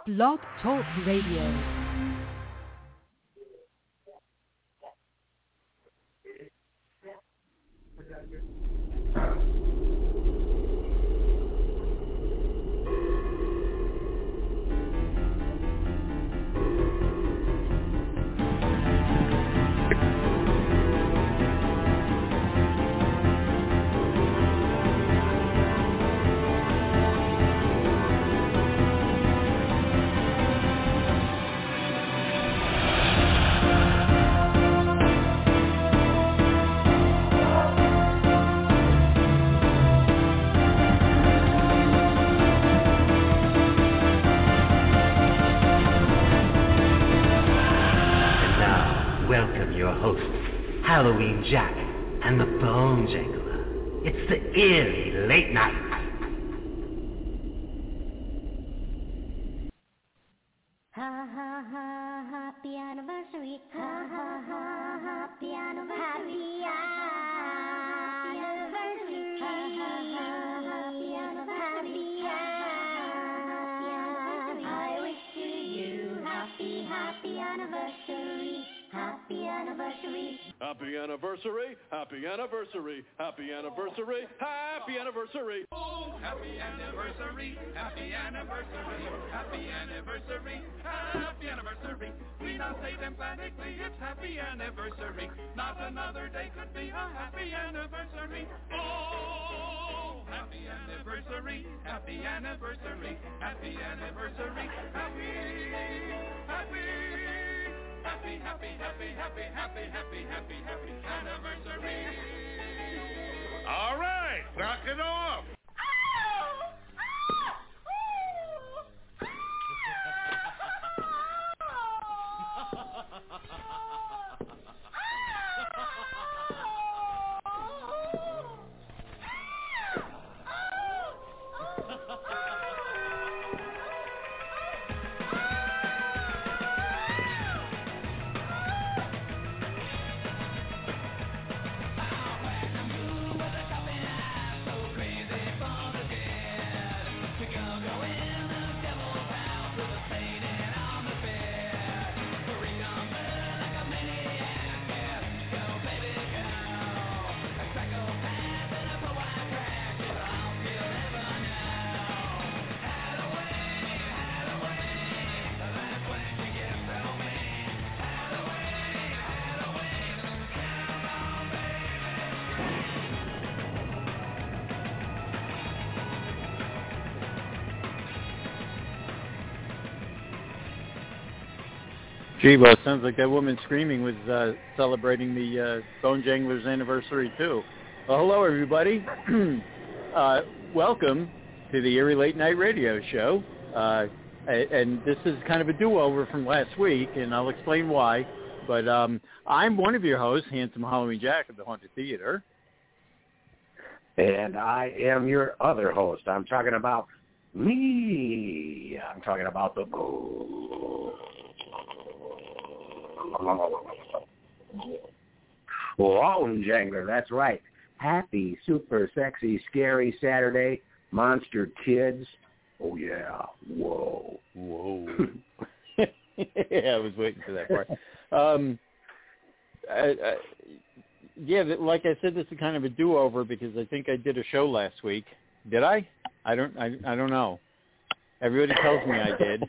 Blog Talk Radio. Halloween Jack and the Bone Jangler. It's the Eerie Late Night. Ha ha ha, happy anniversary. Ha ha ha, happy anniversary. Happy anniversary. Ha ha ha, happy anniversary. I wish to you happy anniversary. Happy anniversary. Happy anniversary, happy anniversary, happy anniversary, happy anniversary. Oh, happy anniversary, happy anniversary, happy anniversary, happy anniversary. We not say them emphatically, it's happy anniversary. Not another day could be a happy anniversary. Oh, happy anniversary, happy anniversary, happy anniversary, happy anniversary. All right, knock it off. Gee, well, it sounds like that woman screaming was celebrating the Bone Jangler's anniversary, too. Well, hello, everybody. Welcome to the Eerie Late Night Radio Show. And this is kind of a do-over from last week, and I'll explain why. But I'm one of your hosts, Handsome Halloween Jack of the Haunted Theater. And I am your other host. I'm talking about me. I'm talking about the Bone Jangler. That's right. Happy, super sexy, scary Saturday. Monster Kids. Oh, yeah. Whoa. Yeah, I was waiting for that part. Yeah, like I said, this is kind of a do-over because I think I did a show last week. Did I? I don't know. Everybody tells me I did.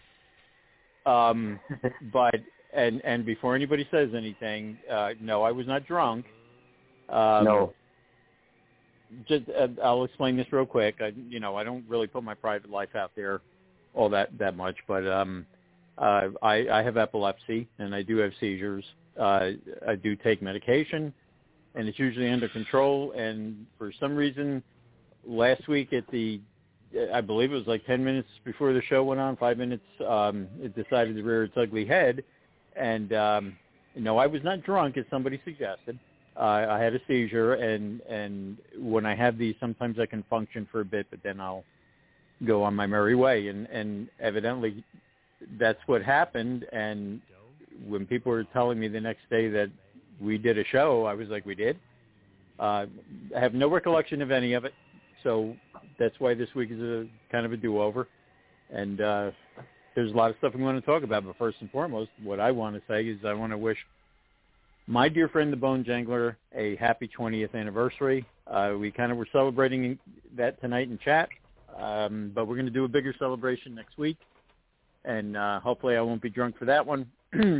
But and before anybody says anything, no, I was not drunk. No. Just I'll explain this real quick. I don't really put my private life out there all that much, but I have epilepsy and I do have seizures. I do take medication, and it's usually under control. And for some reason, last week I believe it was like 10 minutes before the show went on, 5 minutes, it decided to rear its ugly head. And no, I was not drunk, as somebody suggested. I had a seizure, and when I have these, sometimes I can function for a bit, but then I'll go on my merry way. And evidently, that's what happened. And when people were telling me the next day that we did a show, I was like, we did? I have no recollection of any of it, so that's why this week is a kind of a do-over. And there's a lot of stuff we want to talk about, but first and foremost, what I want to say is I want to wish my dear friend, the Bone Jangler, a happy 20th anniversary. We kind of were celebrating that tonight in chat, but we're going to do a bigger celebration next week, and hopefully I won't be drunk for that one,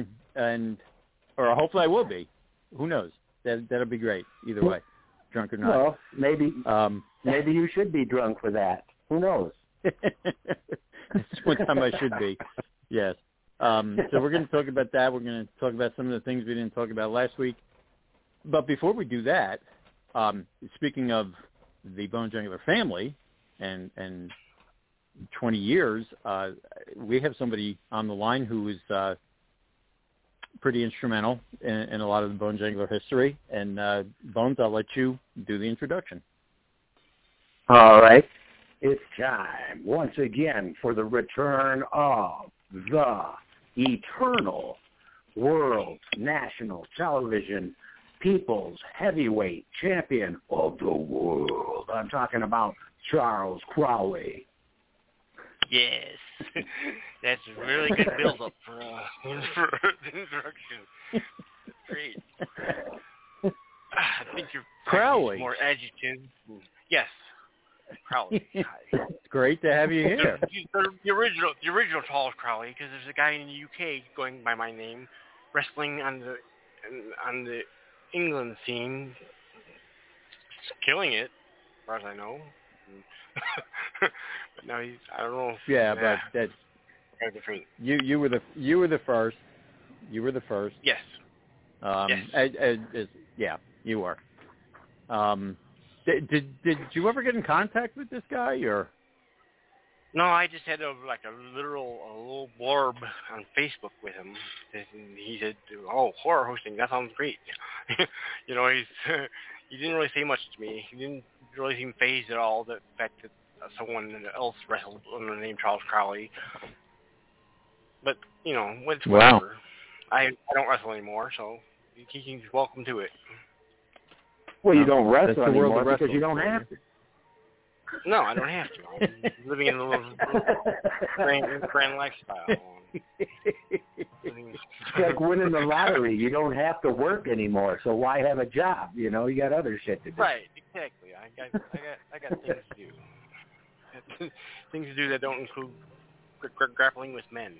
or hopefully I will be. Who knows? That'll be great either way, drunk or not. Well, maybe you should be drunk for that. Who knows? That's one time I should be. Yes. So we're going to talk about that. We're going to talk about some of the things we didn't talk about last week. But before we do that, speaking of the Bone Jangler family and 20 years, we have somebody on the line who is pretty instrumental in a lot of the Bone Jangler history. And Bones, I'll let you do the introduction. All right. It's time once again for the return of the eternal world national television people's heavyweight champion of the world. I'm talking about Charles Crowley. Yes. That's a really good build-up for the introduction. Great. I think you're Crowley. More adjectives. Yes. Crowley. It's great to have you here. The original Charles Crowley, because there's a guy in the UK going by my name, wrestling on the England scene, killing it, as far as I know. But now he's, I don't know. Yeah, but that's you were the first. You were the first. Yes. Yes. Yeah, you were. Did you ever get in contact with this guy, or? No, I just had a little blurb on Facebook with him. He said, "Oh, horror hosting, that sounds great." You know, he didn't really say much to me. He didn't really seem fazed at all the fact that someone else wrestled under the name Charles Crowley. But you know, it's whatever. Wow. I don't wrestle anymore, so he's welcome to it. Well, you don't wrestle anymore because you don't have to. No, I don't have to. I'm living in a little grand lifestyle. It's like winning the lottery. You don't have to work anymore, so why have a job? You know, you got other shit to do. Right, exactly. I got things to do. Things to do that don't include grappling with men.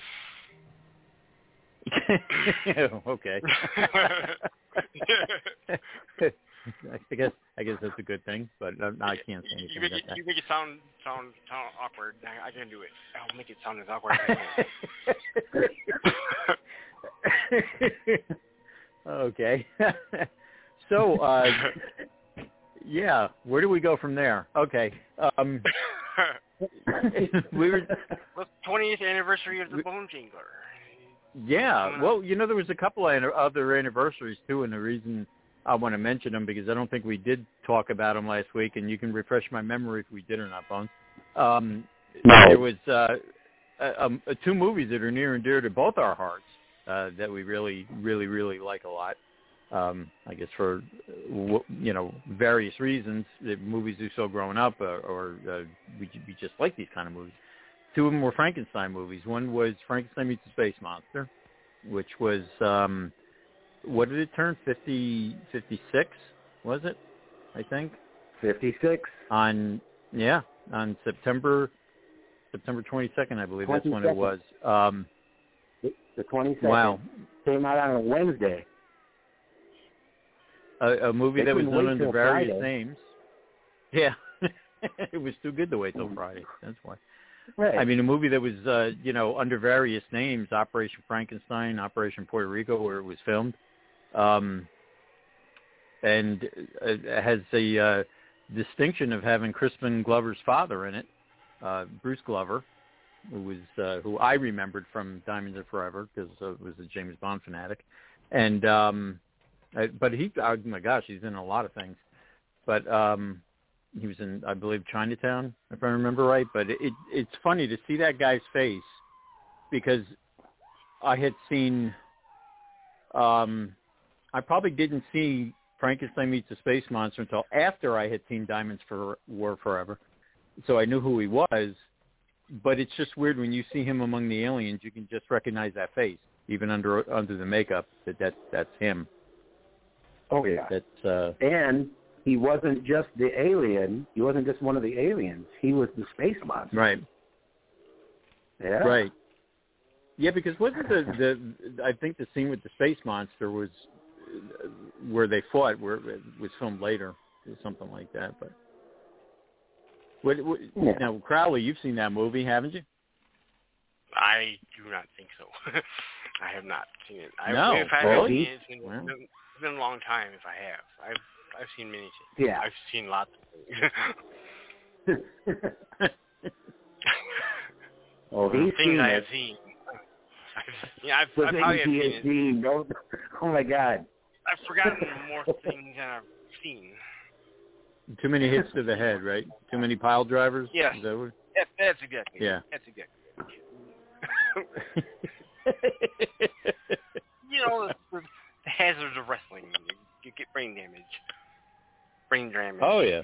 Okay. I guess that's a good thing, but no, I can't say anything about that. You make it sound awkward. I can do it. I'll make it sound as awkward as I can. Okay. So, yeah, where do we go from there? Okay. We were 20th anniversary of the Bone Jangler. Yeah, well, you know, there was a couple of other anniversaries too, and the reason I want to mention them because I don't think we did talk about them last week, and you can refresh my memory if we did or not, Bones. No. There was two movies that are near and dear to both our hearts that we really, really, really like a lot. I guess for various reasons, the movies we saw growing up, or we just like these kind of movies. Two of them were Frankenstein movies. One was Frankenstein Meets the Space Monster, which was, what did it turn, 56, was it, I think? 56. On September 22nd, I believe. 22nd. That's when it was. The 22nd. Wow. Came out on a Wednesday. A movie that was done under various Friday. names. Yeah. It was too good to wait till Friday. That's why. Right. I mean, a movie that was, under various names, Operation Frankenstein, Operation Puerto Rico, where it was filmed. And it has the distinction of having Crispin Glover's father in it, Bruce Glover, who I remembered from Diamonds Are Forever because I was a James Bond fanatic. And but oh my gosh, he's in a lot of things. But he was in, I believe, Chinatown, if I remember right. But it's funny to see that guy's face because I had seen, I probably didn't see Frankenstein Meets the Space Monster until after I had seen Diamonds Were Forever. So I knew who he was. but it's just weird when you see him among the aliens. You can just recognize that face, even under the makeup. That's him. Oh yeah. That's and he wasn't just the alien. He wasn't just one of the aliens. He was the space monster. right. Yeah. Right. Yeah, because wasn't the I think the scene with the space monster was where they fought, where it was filmed later, or something like that. But now, Crowley, you've seen that movie, haven't you? I do not think so. I have not seen it. No, if I have really? seen it, it's been a long time. If I have, I've seen many things. Yeah. I've seen lots of things. Oh, he's things seen I it. have seen. I've probably have seen it. Oh my God. I've forgotten more things than I've seen. Too many hits to the head, right? Too many pile drivers? Yes. Is that what? That's exactly Yeah. That's exactly You know, the hazards of wrestling. You get brain damage. Oh, yeah.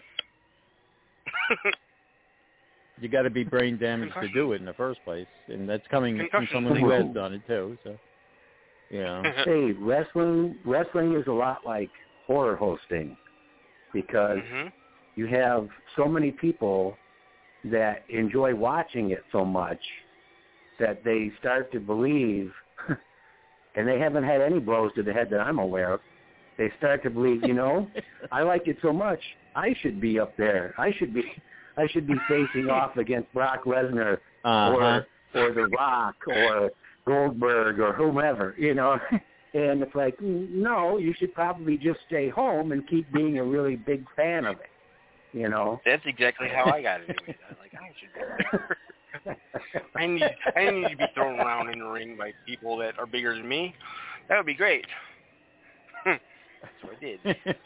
You got to be brain damaged to do it in the first place, and that's coming from someone who has done it too. So, yeah. Hey, wrestling is a lot like horror hosting because you have so many people that enjoy watching it so much that they start to believe, and they haven't had any blows to the head that I'm aware of. They start to believe, I like it so much, I should be up there. I should be facing off against Brock Lesnar or The Rock or Goldberg or whomever, And it's like, no, you should probably just stay home and keep being a really big fan of it, That's exactly how I got into it. I was like, I should go there. I need to be thrown around in the ring by people that are bigger than me. That would be great. That's what I did.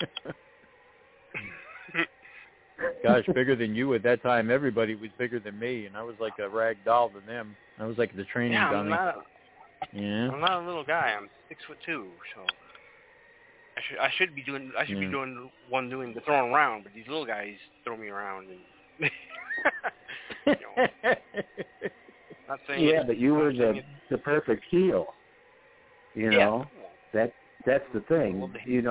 Gosh, bigger than you at that time. Everybody was bigger than me, and I was like a rag doll to them. I was like the training dummy. I'm not a little guy. I'm 6'2", so I should be doing doing the throwing around, but these little guys throw me around and not saying but you were the perfect heel. That's the thing.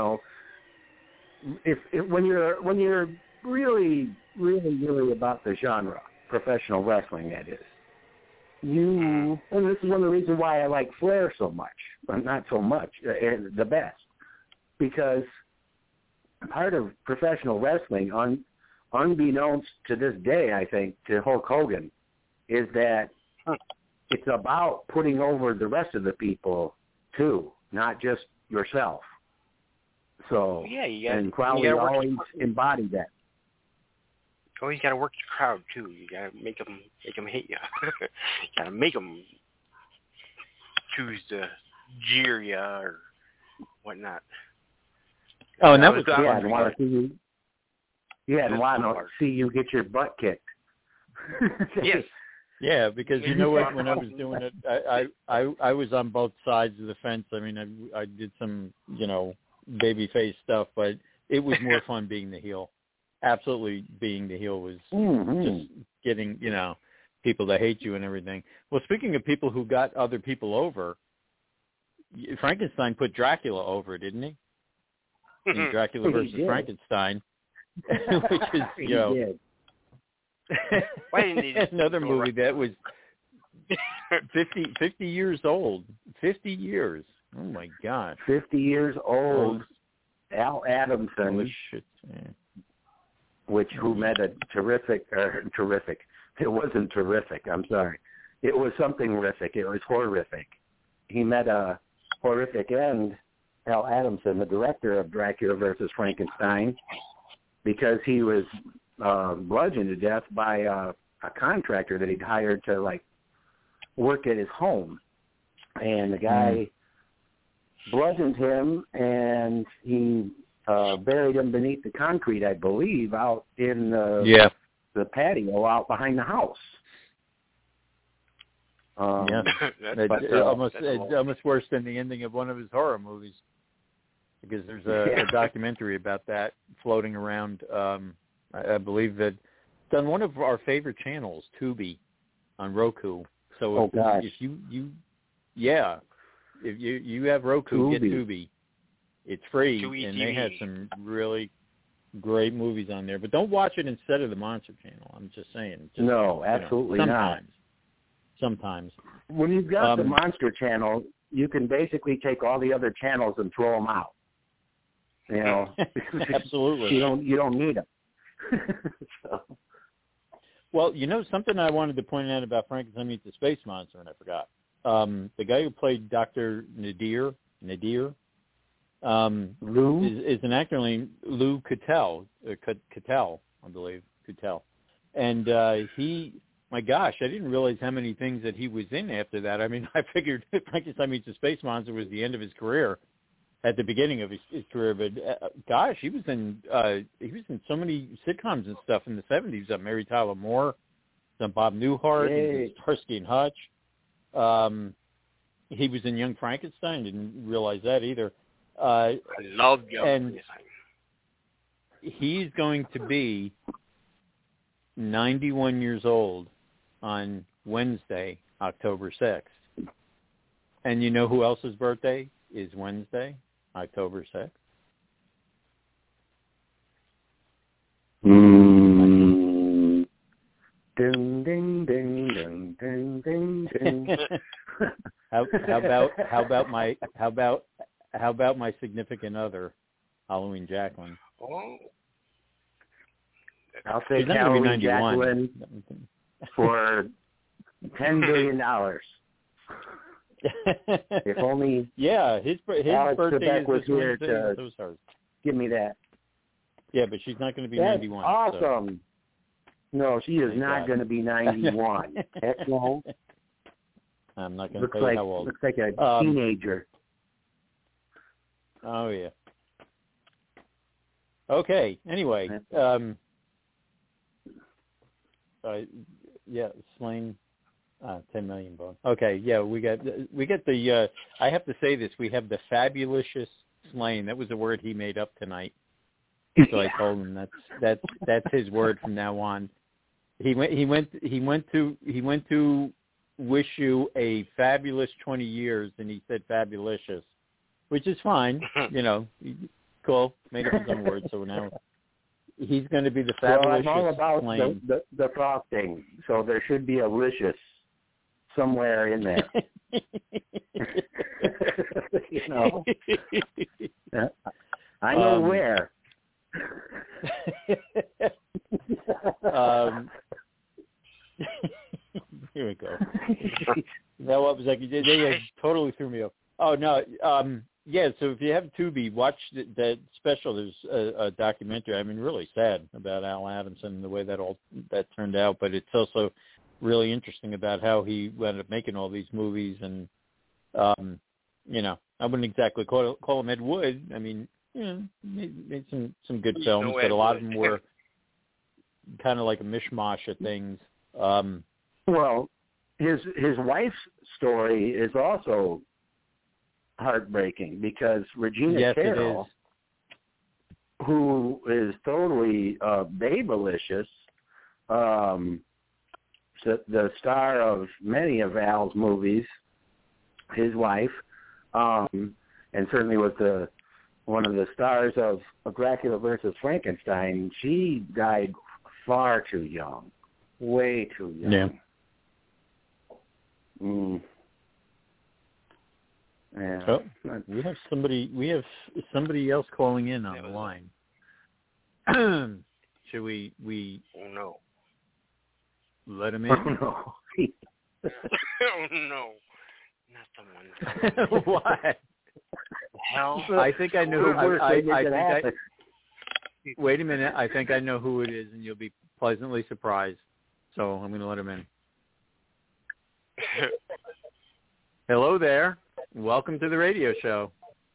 If when you're really, really, really about the genre, professional wrestling, that is. And this is one of the reasons why I like Flair so much, but not so much, the best, because part of professional wrestling, unbeknownst to this day, I think, to Hulk Hogan, is that it's about putting over the rest of the people, too, not just yourself. So, and Crowley always embodied that. Oh, you got to work the crowd too. You got to make them hate you. You got to make them choose to jeer you or whatnot. Oh, and that was fun. And want to see you. Yeah, and want to see you get your butt kicked. Yes. Yeah, because you know what? When I was doing it, I was on both sides of the fence. I mean, I did some babyface stuff, but it was more fun being the heel. Absolutely, being the heel was just getting people to hate you and everything. Well, speaking of people who got other people over, Frankenstein put Dracula over, didn't he? In Dracula versus Frankenstein, which is Why didn't he another movie that was 50 years old. 50 years. Oh my God. 50 years old. Al Adamson. Who met a terrific. It wasn't terrific. I'm sorry. It was something horrific. It was horrific. He met a horrific end, Al Adamson, the director of Dracula versus Frankenstein, because he was bludgeoned to death by a contractor that he'd hired to work at his home, and the guy bludgeoned him, and he buried him beneath the concrete, I believe, out in the patio out behind the house. It's almost worse than the ending of one of his horror movies, because there's a documentary about that floating around. I believe that it's on one of our favorite channels, Tubi. on Roku. So Oh gosh. if you have Roku, Tubi. get Tubi. It's free, Tubi and TV. they have some really great movies on there. But don't watch it instead of the Monster Channel. I'm just saying. No, absolutely not. Sometimes. When you've got the Monster Channel, you can basically take all the other channels and throw them out. You know, absolutely. You don't need them. So. Well, you know something I wanted to point out about Frankenstein Meets the Space Monster, and I forgot. The guy who played Dr. Nadir, Lou is an actor named Lou Cattell, I believe, Cattell, and he. My gosh, I didn't realize how many things that he was in after that. I mean, I figured Frankenstein Meets the Space Monster was the end of his career, at the beginning of his career. But gosh, he was in so many sitcoms and stuff in the 70s. Mary Tyler Moore, some Bob Newhart, Starsky and Hutch. He was in Young Frankenstein. Didn't realize that either. I love Young Frankenstein. He's going to be 91 years old on Wednesday, October 6th. And you know who else's birthday is Wednesday, October 6th? Ding, ding, ding, ding, ding, ding, ding. How about my significant other, Halloween Jacqueline? Oh. I'll say Halloween Jacqueline for $10 billion. If only his Alex birthday Trebek is was this here Wednesday. to give me that. Yeah, but she's not going to be That's 91. awesome. So. No, she is not going to be 91. Heck no. I'm not going to tell you how old. Looks like a teenager. Oh, yeah. Okay. Anyway, Slain, 10 million bucks. Okay, yeah, we got the. I have to say this: we have the fabulicious Slain. That was a word he made up tonight. So I told him that's his word from now on. He went to wish you a fabulous 20 years, and he said fabulicious, which is fine. You know, cool. Made up his own word, so now he's going to be the fabulous. Well, I'm all about Slain. the frosting, so there should be a licious somewhere in there. You know, I know where. Here we go. That was like they totally threw me off. Oh no, yeah. So if you have Tubi, watch that special. There's a documentary. I mean, really sad about Al Adamson and the way that turned out. But it's also really interesting about how he ended up making all these movies. And you know, I wouldn't exactly call him Ed Wood. I mean, you know, made some good films, but a lot of them were kind of like a mishmash of things. Well, his wife's story is also heartbreaking because Regina Carroll, who is totally babelicious, the star of many of Al's movies, his wife, and certainly was one of the stars of Dracula versus Frankenstein. She died far too young, way too young. Yeah. Yeah. Oh, we have somebody else calling in on the line. Should we? Oh no. Let him in. Oh no. Oh no. Not the one. What? Hell. I think I know. Wait a minute. I think I know who it is, and you'll be pleasantly surprised. So I'm going to let him in. Hello there. Welcome to the radio show.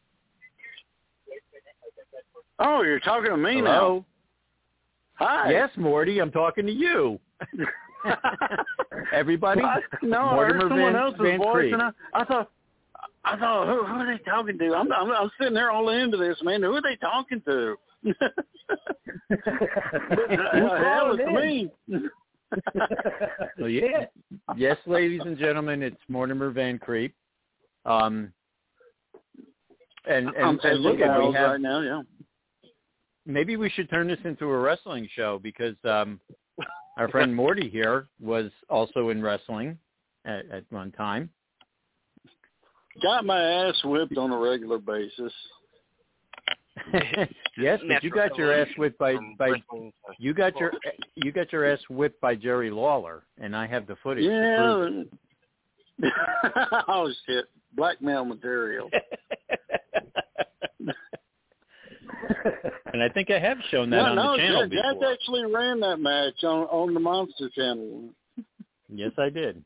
Oh, you're talking to me Hello? now. Hi. Yes, Morty, I'm talking to you. Everybody? No, I heard someone else's voice, and I thought, who are they talking to? I'm sitting there all into this, man. Who are they talking to? Hell, it's me. Well, yeah. Yes, ladies and gentlemen, it's Mortimer Van Creep. And look at we have right now, yeah. Maybe we should turn this into a wrestling show because our friend Morty here was also in wrestling at one time. Got my ass whipped on a regular basis. Yes, but you got your ass whipped by you got your ass whipped by Jerry Lawler, and I have the footage. Yeah. Oh shit! Blackmail material. And I think I have shown that on the channel before. Jack actually ran that match on the Monster Channel. Yes, I did.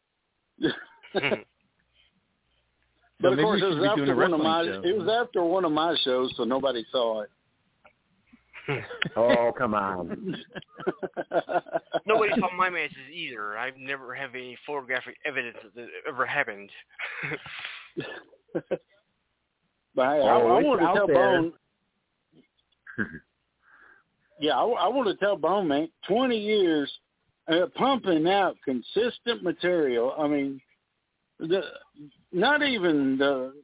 But of course, it was after one of my shows, so nobody saw it. Oh, come on. Nobody saw my matches either. I never have any photographic evidence that it ever happened. But hey, I want to tell Bone. Yeah, I want to tell Bone, man, 20 years pumping out consistent material. I mean, not even the,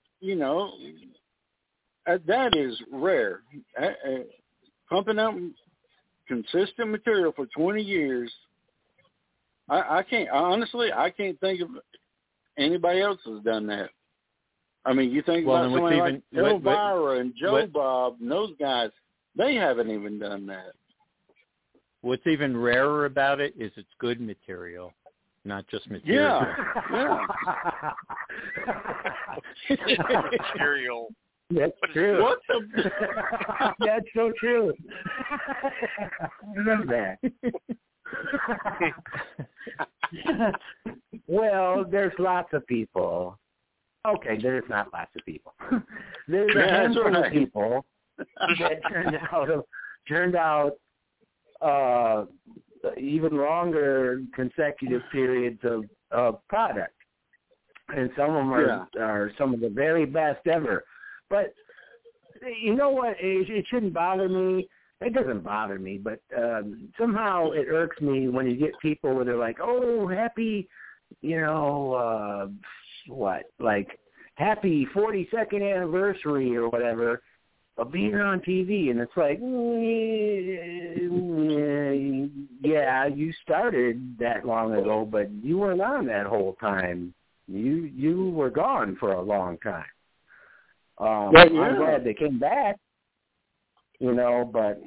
that is rare. Pumping out consistent material for 20 years. I can't think of anybody else has done that. I mean, you think about somebody like Elvira and Joe Bob and those guys, they haven't even done that. What's even rarer about it is it's good material, not just material. Yeah. Material. That's true. What the? That's so true. Remember that. Well, there's lots of people. Okay, there's not lots of people. There's a handful of people that turned out even longer consecutive periods of product, and some of them are some of the very best ever. But you know what? It shouldn't bother me. It doesn't bother me, but somehow it irks me when you get people where they're like, "Oh, happy," happy 42nd anniversary or whatever of being on TV, and it's like, yeah, you started that long ago, but you weren't on that whole time. You were gone for a long time. I'm glad they came back, but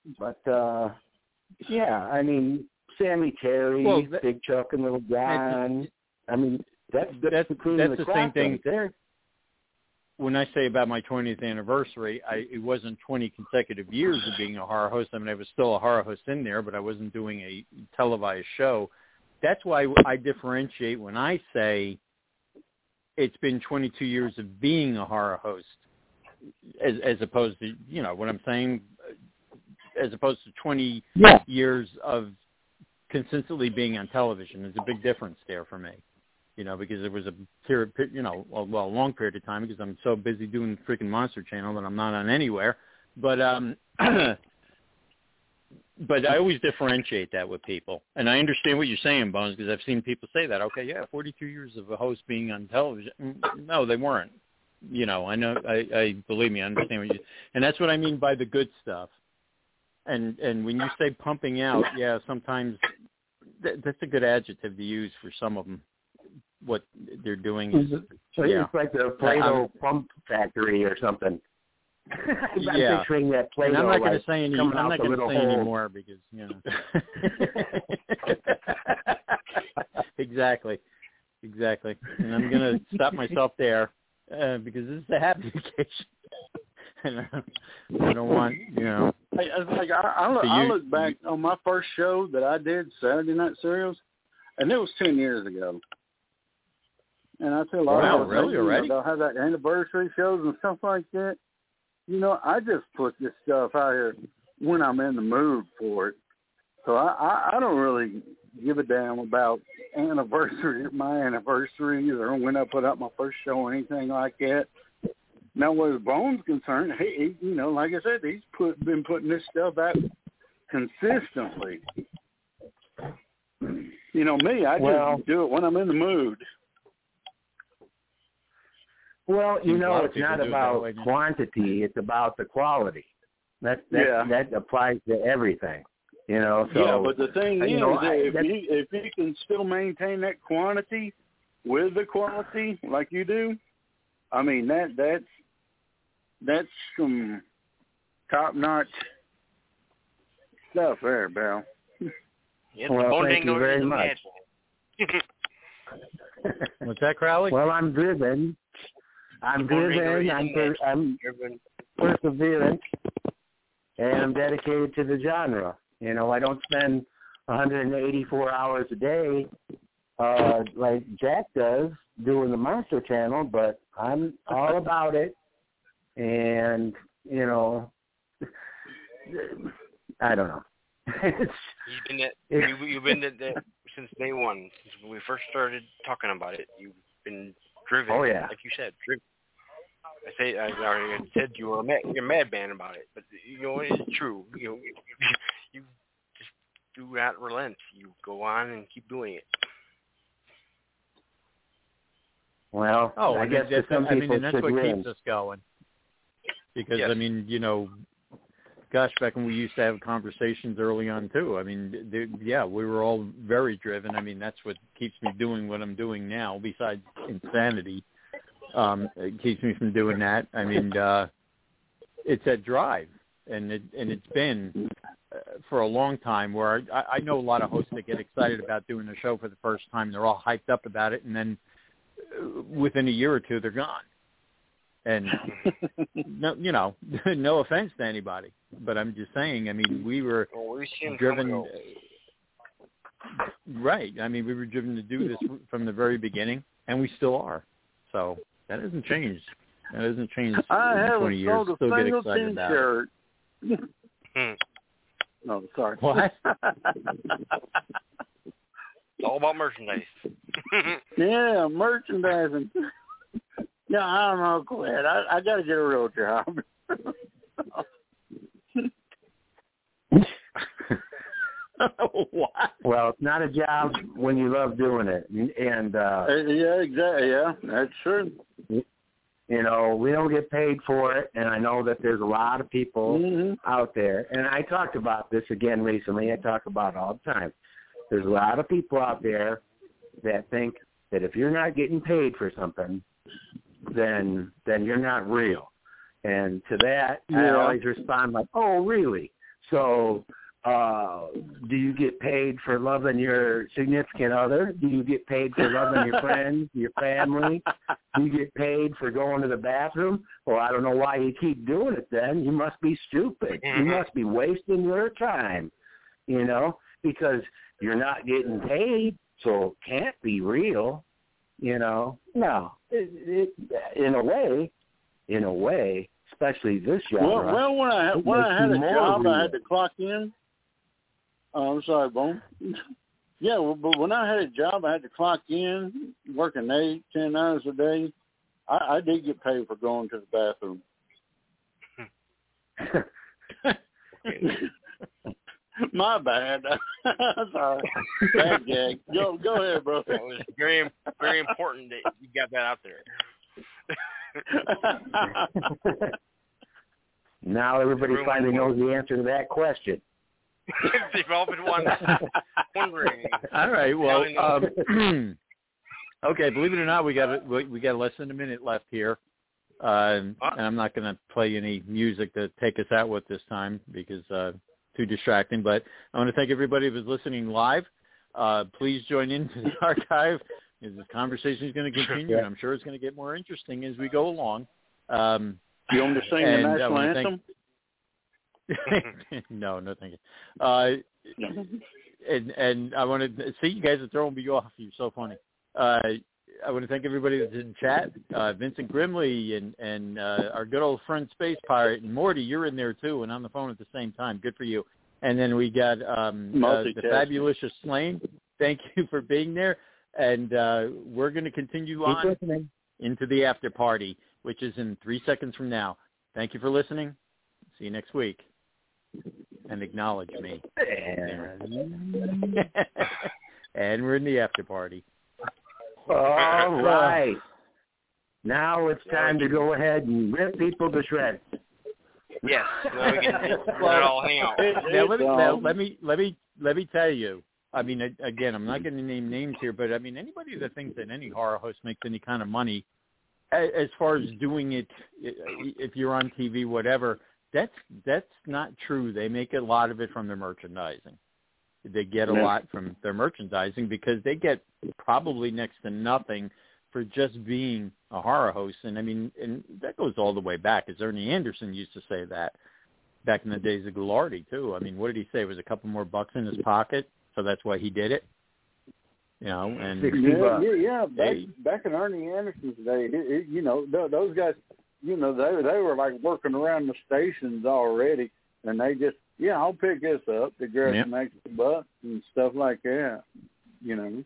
yeah, I mean, Sammy Terry, Big Chuck and Little John. I mean, that's the same thing right there. When I say about my 20th anniversary, it wasn't 20 consecutive years of being a horror host. I mean, I was still a horror host in there, but I wasn't doing a televised show. That's why I differentiate when I say it's been 22 years of being a horror host, as opposed to, what I'm saying, as opposed to 20 years of consistently being on television. There's a big difference there for me, because it was a period, a long period of time because I'm so busy doing the freaking Monster Channel that I'm not on anywhere. But but I always differentiate that with people. And I understand what you're saying, Bones, because I've seen people say that. Okay, yeah, 42 years of a host being on television. No, they weren't. I know, I believe me, I understand what you, and that's what I mean by the good stuff. And when you say pumping out, yeah, sometimes that's a good adjective to use for some of them. What they're doing is, it's like the Play-Doh pump factory or something. I'm picturing that Play-Doh. And I'm not going to say any. I'm not going to say hole. anymore because Exactly. And I'm going to stop myself there because this is a happy occasion. I don't want I look back on my first show that I did, Saturday Night Serials, and it was 10 years ago. And I tell a lot of really already? They'll have that anniversary shows and stuff like that. I just put this stuff out here when I'm in the mood for it. So I don't really give a damn about my anniversaries or when I put out my first show or anything like that. Now, where Bone's concerned, he like I said, he's been putting this stuff out consistently. You know me, I just do it when I'm in the mood. Well, you know, it's not about quantity; it's about the quality. That applies to everything. You know. So, yeah, but the thing is, if you can still maintain that quantity with the quality like you do, I mean that's some top-notch stuff there, Bill. Yeah, well, thank you very much. What's that, Crowley? Well, I'm driven. I'm perseverant, and I'm dedicated to the genre. You know, I don't spend 184 hours a day like Jack does doing the Monster Channel, but I'm all about it. And, you know, I don't know. You've been there since day one, since we first started talking about it. You've been driven. Oh, yeah. Like you said, driven. I already said you were you're a madman about it, but you know it's true. You know, you just do not relent. You go on and keep doing it. Well, I guess that's some people and that's what win. keeps us going. Because I mean, you know, gosh, back when we used to have conversations early on too. I mean, we were all very driven. I mean, that's what keeps me doing what I'm doing now. Besides insanity, it keeps me from doing that. I mean, it's that drive, and it's been for a long time. Where I know a lot of hosts that get excited about doing a show for the first time. They're all hyped up about it, and then within a year or two, they're gone. And no, you know, no offense to anybody, but I'm just saying. I mean, we were driven, right? I mean, we were driven to do this from the very beginning, and we still are. So that hasn't changed. That hasn't changed in 20 years. I haven't sold a single T-shirt. No, sorry. What? It's all about merchandise. Yeah, merchandising. Yeah, I don't know, quit. I got to get a real job. What? Well, it's not a job when you love doing it. And yeah, exactly. Yeah, that's true. You know, we don't get paid for it, and I know that there's a lot of people out there. And I talked about this again recently. I talk about it all the time. There's a lot of people out there that think that if you're not getting paid for something, then you're not real. And to that, I always respond like, oh, really? So do you get paid for loving your significant other? Do you get paid for loving your friends, your family? Do you get paid for going to the bathroom? Well, I don't know why you keep doing it then. You must be stupid. You must be wasting your time, you know, because you're not getting paid, so it can't be real, you know. No, in a way, especially this genre. Well, when I had a job, I had to clock in. Oh, I'm sorry, Bone. Yeah, but when I had a job, I had to clock in, working 8-10 hours a day. I did get paid for going to the bathroom. My bad. Sorry. Bad gag. Go ahead, bro. It was very, very important that you got that out there. Now everybody finally knows the answer to that question. They've all been wondering. All right. Well, okay. Believe it or not, we got less than a minute left here, and I'm not going to play any music to take us out with this time because too distracting. But I want to thank everybody who was listening live. Please join into the archive. This conversation is going to continue, and I'm sure it's going to get more interesting as we go along. You want me to sing the national anthem? No, thank you. And I want to see you guys are throwing me off. You're so funny. I want to thank everybody that's in chat. Vincent Grimley and our good old friend Space Pirate and Morty. You're in there too, and on the phone at the same time. Good for you. And then we got the fabulous Slane. Thank you for being there. And we're going to continue on into the after party, which is in 3 seconds from now. Thank you for listening. See you next week. And acknowledge me. And we're in the after party. All right. Now it's time to go ahead and rip people to shreds. Yes. Now we can all hang out. Now let me tell you. I mean, again, I'm not going to name names here, but I mean, anybody that thinks that any horror host makes any kind of money, as far as doing it, if you're on TV, whatever, that's not true. They make a lot of it from their merchandising. They get a lot from their merchandising because they get probably next to nothing for just being a horror host. And I mean, and that goes all the way back, as Ernie Anderson used to say that back in the days of Goulardi too. I mean, what did he say? It was a couple more bucks in his pocket, so that's why he did it. You know, and back in Ernie Anderson's day, those guys, they were like working around the stations already, and they just, I'll pick this up to grab some extra bucks and stuff like that, And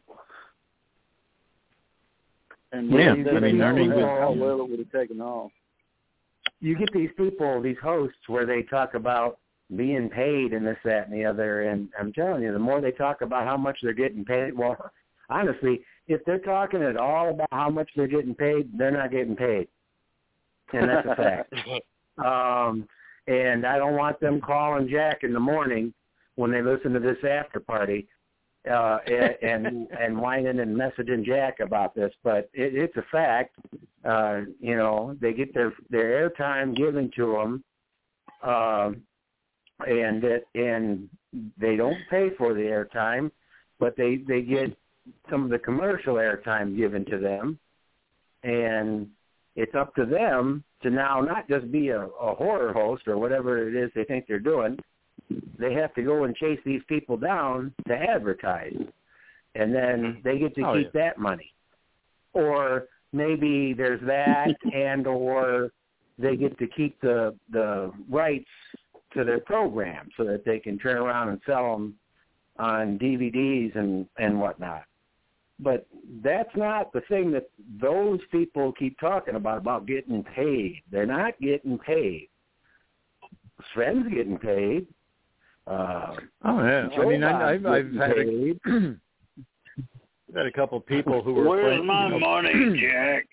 I mean, Ernie was how well it would have taken off. You get these people, these hosts, where they talk about being paid and this, that, and the other, and I'm telling you, the more they talk about how much they're getting paid, well, honestly, if they're talking at all about how much they're getting paid, they're not getting paid. And that's a fact. And I don't want them calling Jack in the morning when they listen to this after party and whining and messaging Jack about this. But it's a fact. They get their airtime given to them, and they don't pay for the airtime, but they get some of the commercial airtime given to them, and it's up to them to now not just be a horror host or whatever it is they think they're doing. They have to go and chase these people down to advertise, and then they get to keep that money. Or maybe there's that, and or they get to keep the rights to their program so that they can turn around and sell them on DVDs and whatnot. But that's not the thing that those people keep talking about getting paid. They're not getting paid. Sven's getting paid. I mean, I've had a couple of people who were. Where's my money, Jack?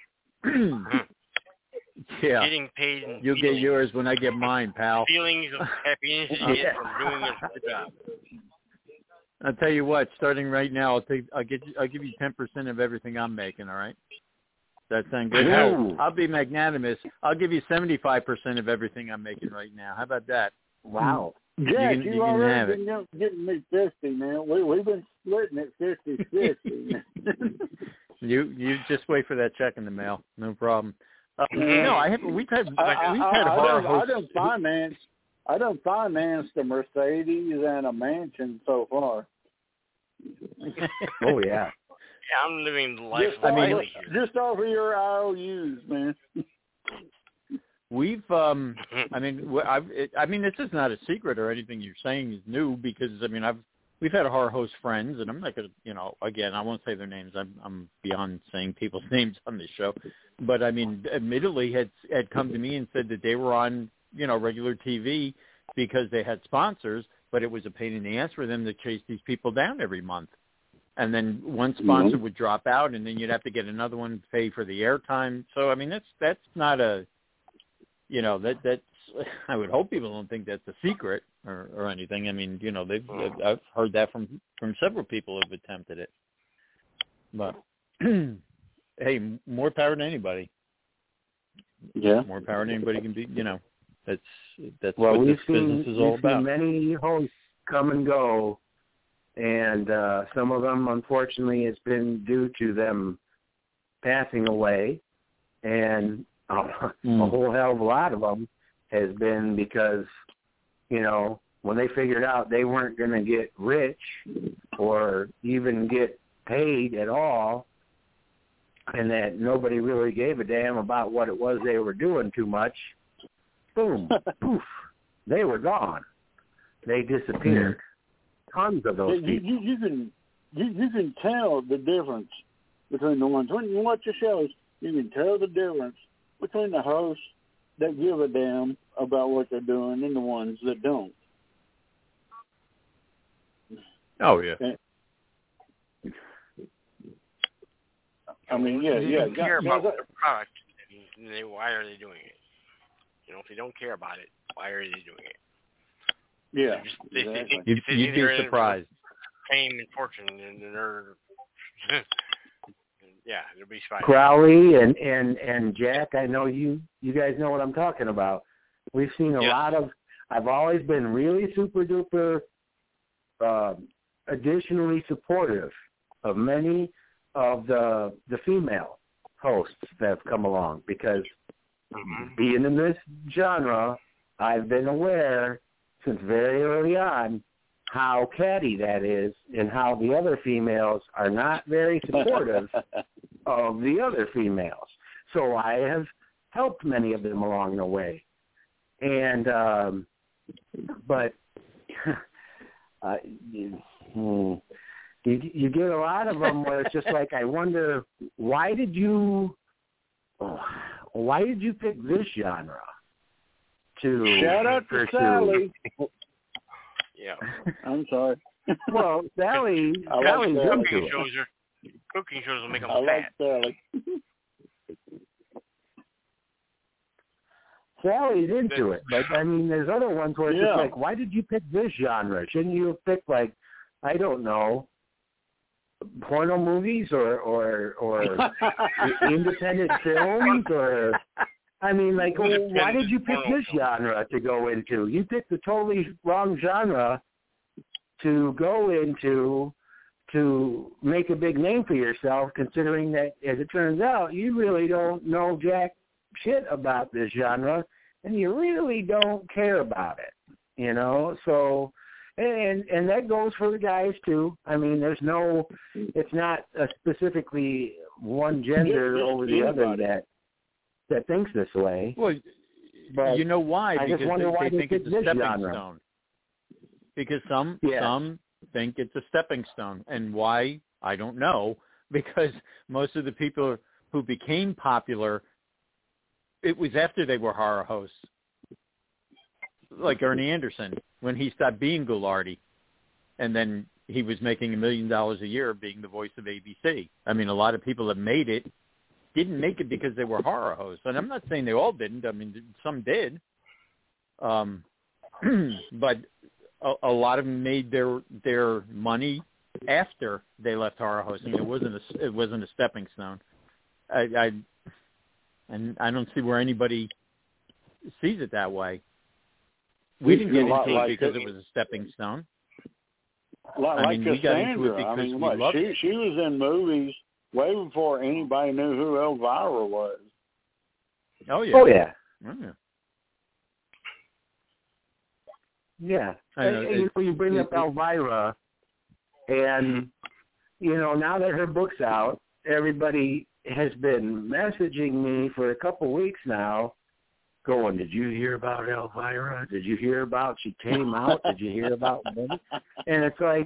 Yeah. Getting paid. You'll get yours when I get mine, pal. Feelings of happiness you get from doing a good job. I'll tell you what. Starting right now, I'll give you 10% of everything I'm making. All right. That sound good? Hell, I'll be magnanimous. I'll give you 75% of everything I'm making right now. How about that? Wow. Jack, you already been getting me 50, man. We've been splitting it 50-50. You just wait for that check in the mail. No problem. No, we've had horror hosts. I done financed a Mercedes and a mansion so far. Oh yeah. Yeah, I'm living the life. Just off of your IOUs, man. We've, I mean, this is not a secret or anything you're saying is new because we've had horror host friends, and I'm not gonna, again, I won't say their names. I'm beyond saying people's names on this show, but I mean, admittedly, had come to me and said that they were on, regular TV because they had sponsors, but it was a pain in the ass for them to chase these people down every month. And then one sponsor would drop out, and then you'd have to get another one to pay for the airtime. So, I mean, that's not a, that's, I would hope people don't think that's a secret or anything. I mean, I've heard that from several people who've attempted it. But, hey, more power to anybody. Yeah. More power than anybody can be, that's well, what this business is all about. We've seen many hosts come and go, and some of them, unfortunately, has been due to them passing away, and a whole hell of a lot of them has been because, when they figured out they weren't going to get rich or even get paid at all, and that nobody really gave a damn about what it was they were doing too much, boom, poof, they were gone. They disappeared. Tons of those people. You can tell the difference between the ones. When you watch the shows, you can tell the difference between the hosts that give a damn about what they're doing and the ones that don't. Oh, yeah. I mean, yeah. If they don't care about their product, then why are they doing it? You know, if they don't care about it, why are they doing it? Yeah. You'd be surprised. Fame and fortune, and they're yeah, they'll be surprised. Crowley and Jack, I know you guys know what I'm talking about. We've seen a lot of. I've always been really super duper additionally supportive of many of the female hosts that have come along because being in this genre, I've been aware since very early on how catty that is and how the other females are not very supportive of the other females. So I have helped many of them along the way. And, but you get a lot of them where it's just like, I wonder, why did you pick this genre to shout out to Sally? Yeah. I'm sorry. Well, Sally's into it. Cooking shows will make them I fat. like Sally. Sally's into it, but I mean, there's other ones where it's just like, why did you pick this genre? Shouldn't you have picked, like, I don't know, porno movies or independent films or, I mean, like, why did you pick this genre to go into? You picked the totally wrong genre to go into to make a big name for yourself, considering that, as it turns out, you really don't know jack shit about this genre, and you really don't care about it, you know? So, and that goes for the guys, too. I mean, it's not specifically one gender over the other that thinks this way. Well, but you know why? I because just wonder why they think it's a stepping genre. stone. Because some think it's a stepping stone. And why? I don't know. Because most of the people who became popular, it was after they were horror hosts. Like Ernie Anderson, when he stopped being Ghoulardi. And then he was making $1 million a year being the voice of ABC. I mean, a lot of people that made it didn't make it because they were horror hosts. And I'm not saying they all didn't. I mean, some did. But a lot of them made their money after they left horror hosting. It wasn't a stepping stone. And I don't see where anybody sees it that way. We didn't get into it because it was a stepping stone. Like we got into it Cassandra. because I mean, we loved it. She was in movies way before anybody knew who Elvira was. Oh, yeah. Oh, yeah. Oh, yeah. Yeah. I know, you bring up Elvira, and, you know, now that her book's out, everybody has been messaging me for a couple weeks now going, did you hear about Elvira? Did you hear about she came out? Did you hear about me? And it's like,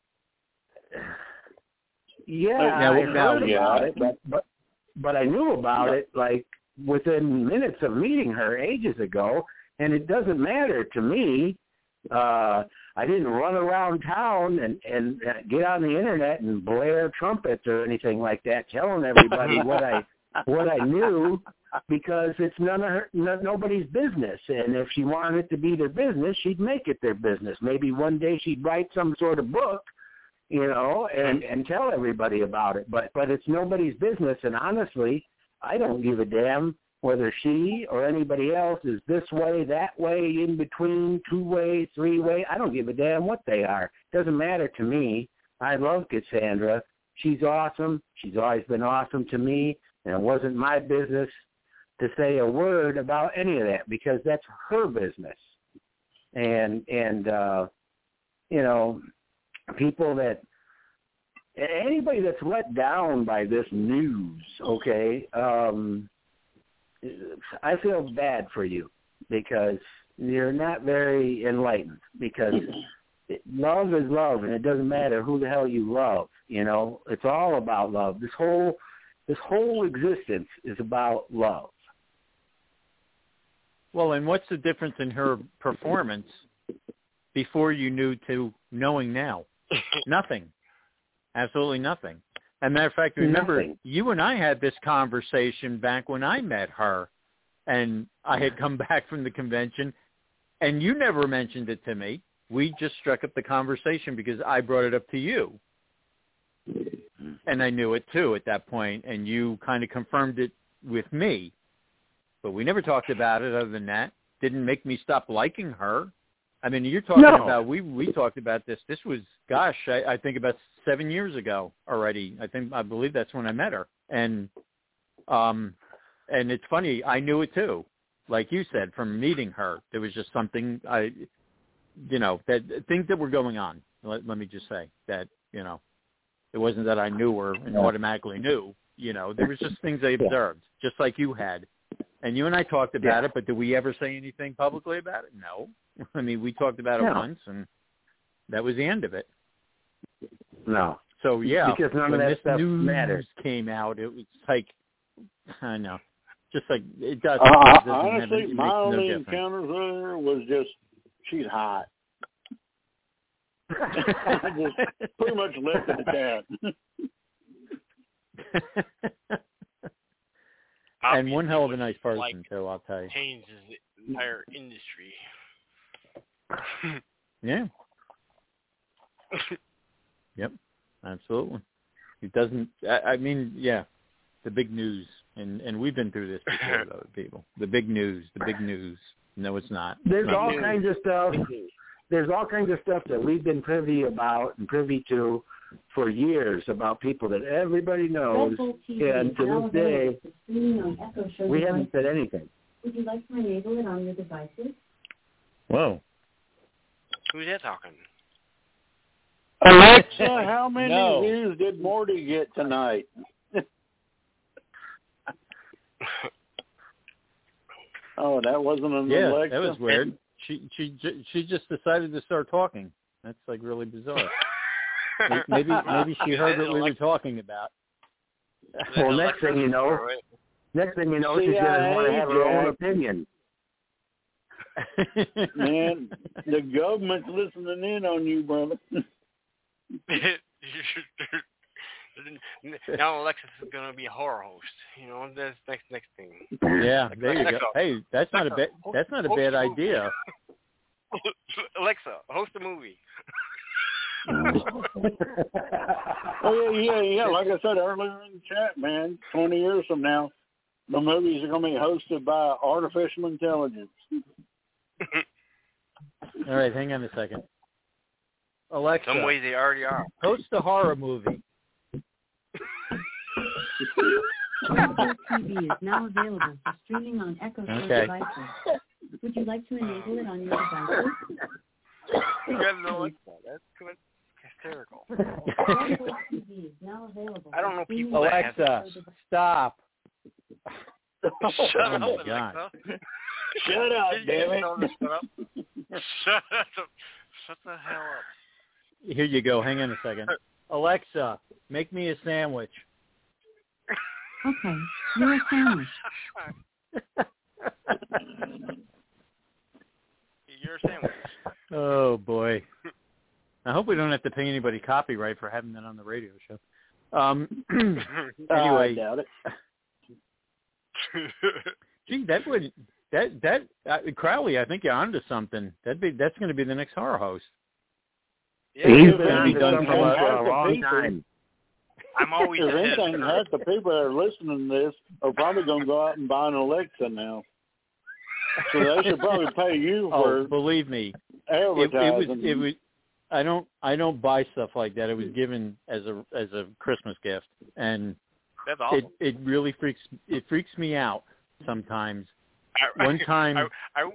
I heard about it, but I knew about it, like, within minutes of meeting her ages ago, and it doesn't matter to me. I didn't run around town and get on the internet and blare trumpets or anything like that, telling everybody what I knew, because it's nobody's business. And if she wanted it to be their business, she'd make it their business. Maybe one day she'd write some sort of book, you know, and tell everybody about it. But it's nobody's business. And honestly, I don't give a damn whether she or anybody else is this way, that way, in between, 2-way, 3-way. I don't give a damn what they are. It doesn't matter to me. I love Cassandra. She's awesome. She's always been awesome to me, and it wasn't my business to say a word about any of that because that's her business. And you know, anybody that's let down by this news, okay, I feel bad for you because you're not very enlightened, because love is love, and it doesn't matter who the hell you love. You know, it's all about love. This whole existence is about love. Well, and what's the difference in her performance before you knew to knowing now? Nothing. Absolutely nothing. As a matter of fact, remember, Nothing. you and I had this conversation back when I met her, and I had come back from the convention, and you never mentioned it to me. We just struck up the conversation because I brought it up to you. And I knew it, too, at that point, and you kind of confirmed it with me. But we never talked about it other than that. Didn't make me stop liking her. I mean, you're talking about, we talked about this. This was, gosh, I think about 7 years ago already. I believe that's when I met her. And it's funny, I knew it too. Like you said, from meeting her, there was just something, that things that were going on. Let me just say that, it wasn't that I knew her and automatically knew, there was just things I observed, just like you had. And you and I talked about it, but did we ever say anything publicly about it? No. I mean, we talked about it once, and that was the end of it. No. So, yeah, because none when of that this stuff news matters. came out, it was like, I know, just like it does. Honestly, my only encounter with her was just, she's hot. I just pretty much left it at that. And one hell of a nice person, too, I'll tell you. Changes the entire industry. Yeah. Yep, absolutely. It doesn't, I mean, the big news, and we've been through this before with other people. The big news. No, it's not. There's all kinds of stuff. There's all kinds of stuff that we've been privy to for years about people that everybody knows, and to this day, we haven't said anything. Would you like to enable it on your devices? Whoa. Who's that talking? Alexa, how many views did Morty get tonight? Oh, that wasn't an Alexa? Yeah, that was weird. She just decided to start talking. That's like really bizarre. Maybe she heard what we were talking about. Well, next thing you know, she's going to want to have her own opinion. Man, the government's listening in on you, brother. Now Alexis is going to be a horror host. That's next thing. Yeah, there you go. Hey, that's not a bad idea. Alexa, host a movie. Oh yeah. Like I said earlier in the chat, man, 20 years from now, the movies are going to be hosted by artificial intelligence. All right, hang on a second. Alexa, some ways they already are. Host a horror movie. TV is now available for streaming on Echo Show devices. Would you like to enable it on your devices? That's hysterical. TV is now available. I don't know people. Alexa, stop. Shut oh my up, God. Alexa. Shut up, damn it. Shut the hell up. Here you go. Hang on a second. Alexa, make me a sandwich. Okay, you're a sandwich. You're a sandwich. Oh, boy. I hope we don't have to pay anybody copyright for having that on the radio show. Anyway. I doubt it. Gee, that Crowley, I think you're onto something. That's going to be the next horror host. Yeah, He's been on to something for a long time. I'm always if anything, half the people that are listening to this are probably going to go out and buy an Alexa now. So they should probably pay you for believe me, advertising. It was. I don't buy stuff like that. It was given as a Christmas gift, and that's awesome. It really freaks me out sometimes. One time,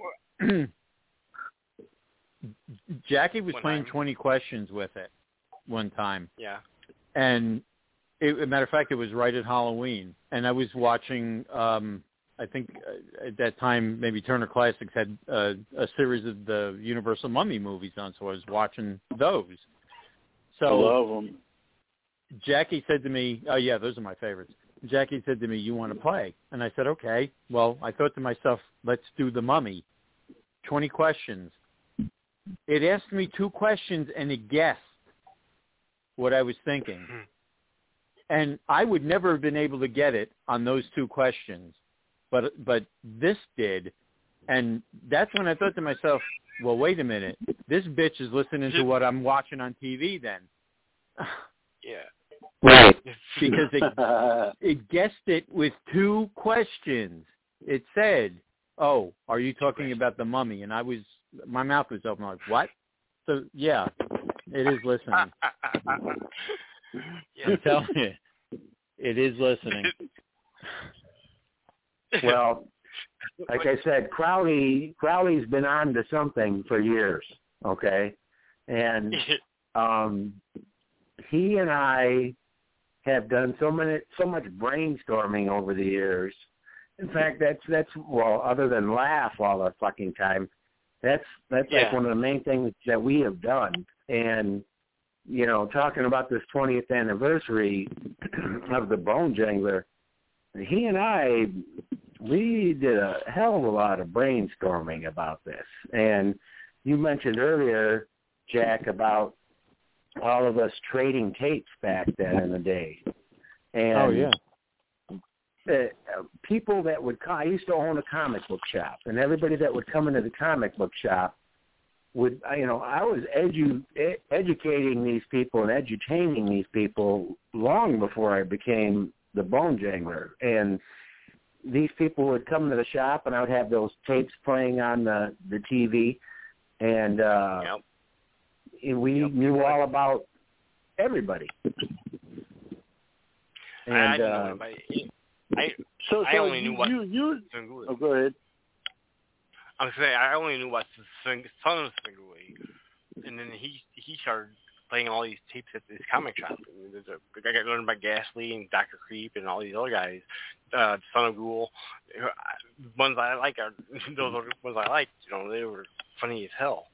Jackie was playing 20 questions with it one time. Yeah. And as a matter of fact, it was right at Halloween. And I was watching, I think at that time, maybe Turner Classics had a series of the Universal Mummy movies on, so I was watching those. So I love them. Jackie said to me, oh, yeah, those are my favorites. Jackie said to me, you want to play? And I said, okay. Well, I thought to myself, let's do the Mummy. 20 questions. It asked me 2 questions, and it guessed what I was thinking. And I would never have been able to get it on those two questions, but this did. And that's when I thought to myself, well, wait a minute. This bitch is listening to what I'm watching on TV then. Yeah. Right. Because it guessed it with two questions. It said, oh, are you talking about the mummy? And my mouth was open. I was like, what? So, yeah, it is listening. I'm telling you, it is listening. Well, like I said, Crowley's been on to something for years, okay? And he and I have done so much brainstorming over the years. In fact, that's well, other than laugh all the fucking time, that's like one of the main things that we have done. And you know, talking about this 20th anniversary of the Bone Jangler, he and I, we did a hell of a lot of brainstorming about this. And you mentioned earlier, Jack, about all of us trading tapes back then in the day. And people that would come, I used to own a comic book shop, and everybody that would come into the comic book shop would, you know, I was educating these people and edutaining these people long before I became the Bone Jangler. And these people would come to the shop, and I would have those tapes playing on the TV, and we knew all about everybody. And I didn't know anybody. I only knew what. Oh, go ahead. I was saying I only knew what son of Svengoolie, and then he started playing all these tapes at this comic shop. I got learned by Ghastly and Dr. Creep and all these other guys. Son of Ghoul, ones I like are those are ones I liked. You know, they were funny as hell.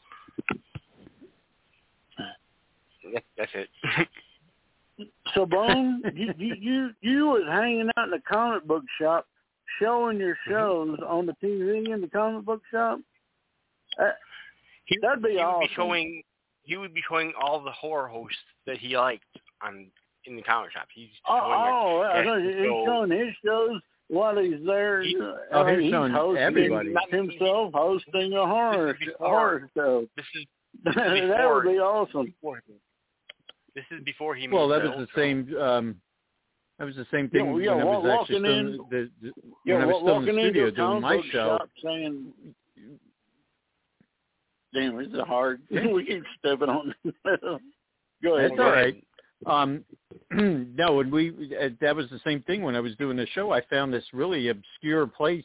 That's it. So, Bone, you was hanging out in the comic book shop, showing your shows on the TV in the comic book shop. That'd be awesome. He would be showing all the horror hosts that he liked in the comic shop. He's showing his shows while he's there. He's showing everybody. Himself hosting a horror show. That would be awesome. This is before he. Well, that was the same. That was the same thing when I was actually when I was still in the studio doing my show. Saying, damn, this is hard. We keep stepping on. Go ahead. That's all right. No, and that was the same thing when I was doing the show. I found this really obscure place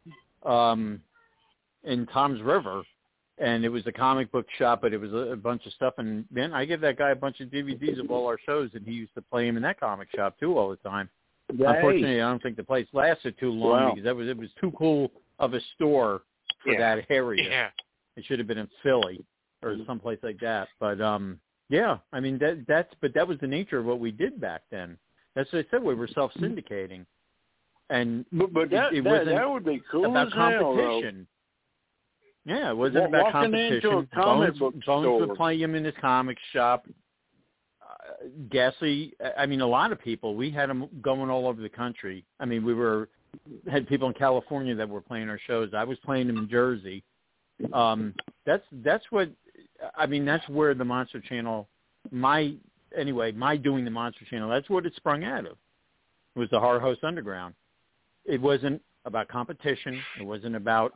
in Tom's River, and it was a comic book shop, but it was a bunch of stuff. And man, I gave that guy a bunch of DVDs of all our shows, and he used to play them in that comic shop too all the time. Right. Unfortunately, I don't think the place lasted too long because it was too cool of a store for that area. Yeah. It should have been in Philly or someplace like that. But yeah, I mean that was the nature of what we did back then. That's what I said. We were self-syndicating, and but that would be cool about as competition. Hell, yeah, it wasn't about competition. Bones would play him in his comic shop. Ghastly, I mean, a lot of people. We had them going all over the country. I mean, had people in California that were playing our shows. I was playing them in Jersey. That's what. I mean, that's where the Monster Channel, my doing the Monster Channel, that's what it sprung out of. It was the Horror Host Underground. It wasn't about competition. It wasn't about,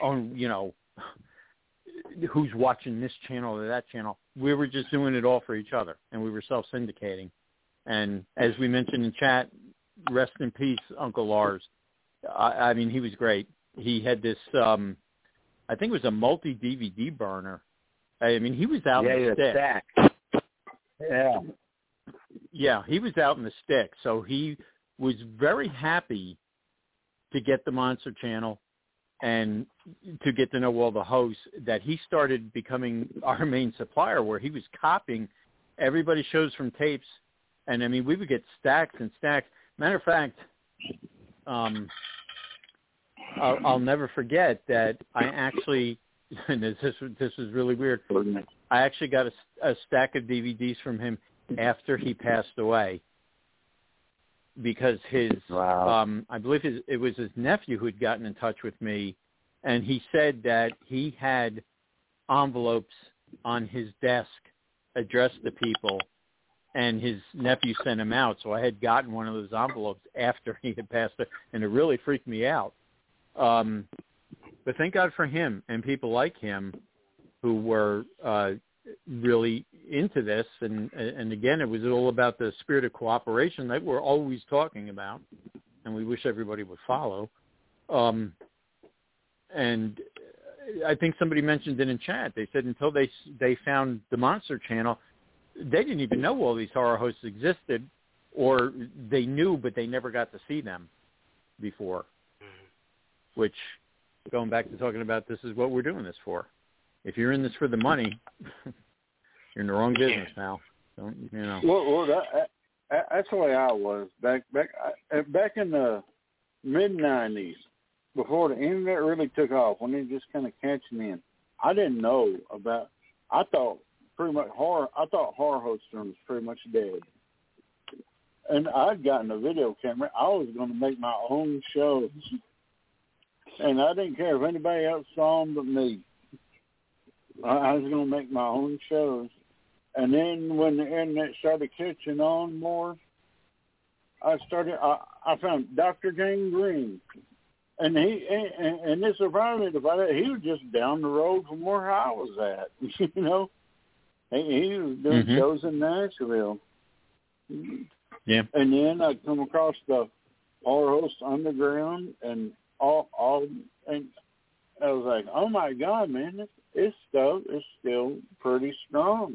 who's watching this channel or that channel. We were just doing it all for each other, and we were self-syndicating. And as we mentioned in chat, rest in peace, Uncle Lars. I mean, he was great. He had this, I think it was a multi-DVD burner. I mean, he was out in the sticks. Yeah. Yeah, he was out in the sticks. So he was very happy to get the Monster Channel and to get to know all the hosts, that he started becoming our main supplier, where he was copying everybody's shows from tapes. And, I mean, we would get stacks and stacks. Matter of fact, I'll never forget that I actually, and this was really weird, I actually got a stack of DVDs from him after he passed away. because I believe it was his nephew who had gotten in touch with me, and he said that he had envelopes on his desk addressed to people, and his nephew sent him out. So I had gotten one of those envelopes after he had passed it, and it really freaked me out. But thank God for him and people like him who were really into this. And again, it was all about the spirit of cooperation that we're always talking about, and we wish everybody would follow. And I think somebody mentioned it in chat. They said until they found the Monster Channel, they didn't even know all these horror hosts existed, or they knew, but they never got to see them before. Which, going back to talking about this is what we're doing this for. If you're in this for the money, you're in the wrong business now. Don't, you know. Well, that's the way I was back in the mid-'90s, before the internet really took off, when it just kind of catching in. I didn't know about. I thought horror hosting was pretty much dead. And I'd gotten a video camera. I was going to make my own shows. And I didn't care if anybody else saw them but me. I was going to make my own shows. And then when the internet started catching on more, I found Dr. James Green. And this surprised me about it. He was just down the road from where I was at. You know, he was doing shows in Nashville. Yeah. And then I come across the Horror Host Underground and and I was like, oh my God, man, this stuff is still pretty strong.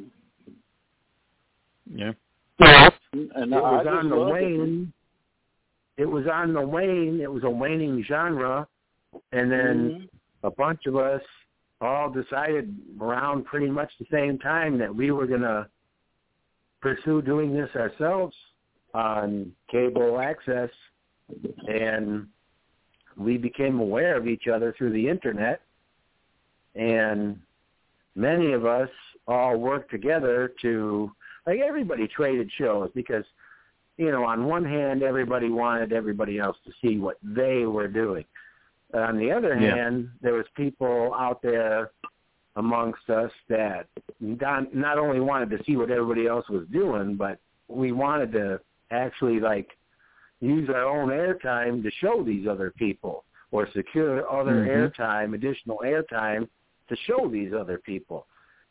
Yeah. And it was on the wane. It was on the wane. It was a waning genre. And then a bunch of us all decided around pretty much the same time that we were going to pursue doing this ourselves on cable access. And we became aware of each other through the internet. And many of us all worked together to, like, everybody traded shows because, you know, on one hand, everybody wanted everybody else to see what they were doing. On the other hand, there was people out there amongst us that not only wanted to see what everybody else was doing, but we wanted to actually, like, use our own airtime to show these other people or secure other airtime, additional airtime to show these other people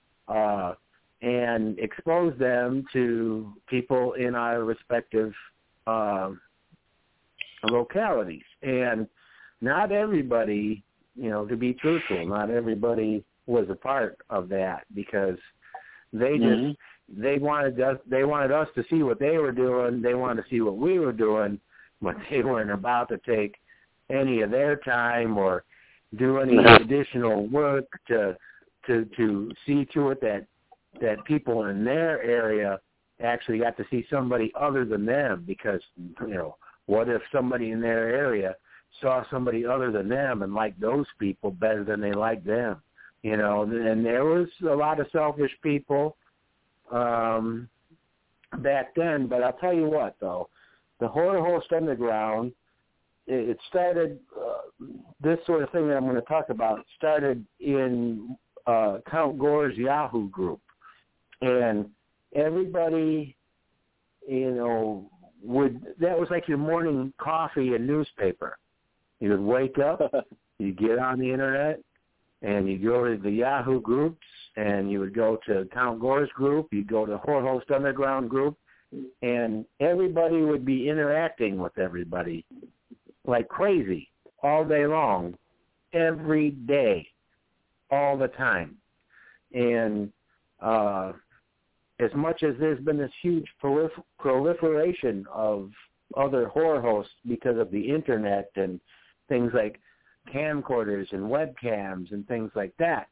and expose them to people in our respective localities. And not everybody, you know, to be truthful, not everybody was a part of that because they just they wanted us to see what they were doing. They wanted to see what we were doing, but they weren't about to take any of their time or do any additional work to see to it that people in their area actually got to see somebody other than them. Because, you know, what if somebody in their area saw somebody other than them and liked those people better than they liked them? You know, and there was a lot of selfish people back then. But I'll tell you what, though, the Horror Host Underground, it started, this sort of thing that I'm going to talk about started in Count Gore's Yahoo group. And everybody, you know, that was like your morning coffee and newspaper. You would wake up, you get on the internet, and you go to the Yahoo groups, and you would go to Count Gore's group, you'd go to Horror Host Underground group, and everybody would be interacting with everybody like crazy all day long, every day, all the time. And as much as there's been this huge proliferation of other horror hosts because of the internet and things like camcorders and webcams and things like that,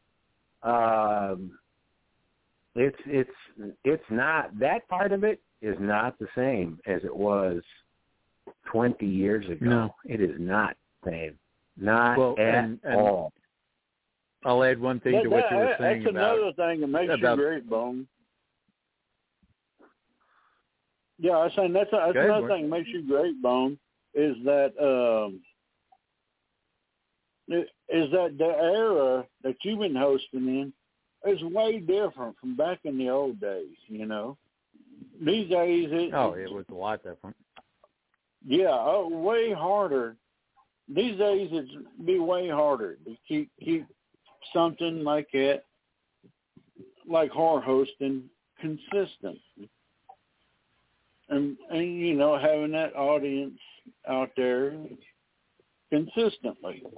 it's not, that part of it is not the same as it was 20 years ago. No. It is not the same. Not at all. I'll add one thing to what you were saying about. That's another thing that makes you great, Bone. Yeah, I was saying that's another thing that makes you great, Bone, is that the era that you've been hosting in is way different from back in the old days, you know. These days it was a lot different. Yeah, way harder. These days it'd be way harder to keep something like that, like horror hosting, consistent. And you know, having that audience out there consistently.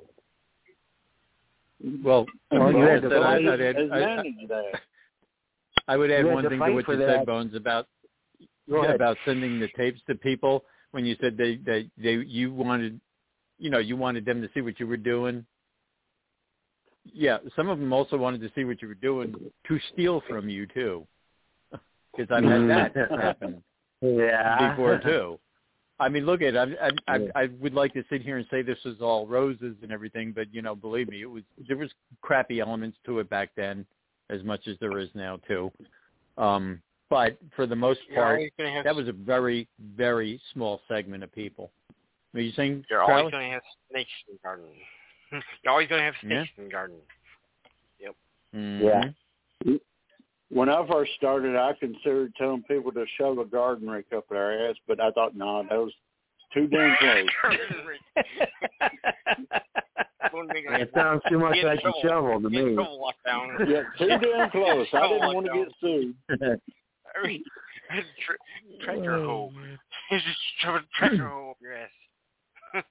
Well, I would add one thing to what you said, Bones, about sending the tapes to people when you said you wanted them to see what you were doing. Yeah, some of them also wanted to see what you were doing to steal from you too, because I've had that happen before too. I mean, look at it. I would like to sit here and say this is all roses and everything, but you know, believe me, there was crappy elements to it back then, as much as there is now too. But for the most part, that was a very, very small segment of people. Are you saying you're always going to have snakes in the garden? You're always going to have snakes in the garden. Yep. Mm-hmm. Yeah. When I first started, I considered telling people to shove a garden rake up their ass, but I thought, no, that was too damn close. It sounds too much like a shovel to me. Yeah, too damn close. I didn't want to get sued. I mean, tractor hoe. He's just shoving tractor hoe up your ass.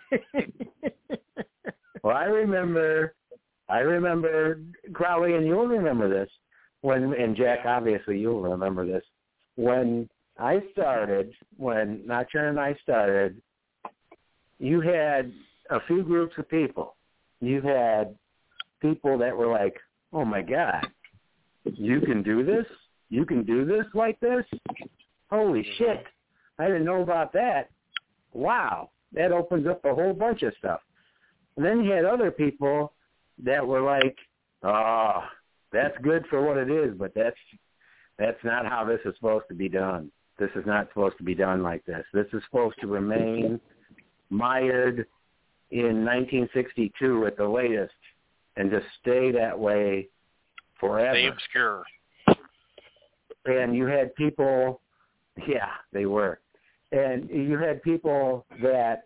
Well, I remember, Crowley, and you'll remember this, and Jack, obviously you'll remember this, when Notcher and I started, you had a few groups of people. You had people that were like, oh my God, you can do this? You can do this like this? Holy shit, I didn't know about that. Wow, that opens up a whole bunch of stuff. And then you had other people that were like, oh, that's good for what it is, but that's not how this is supposed to be done. This is not supposed to be done like this. This is supposed to remain mired in 1962 at the latest and just stay that way forever. Stay obscure. And you had people, yeah, they were. And you had people that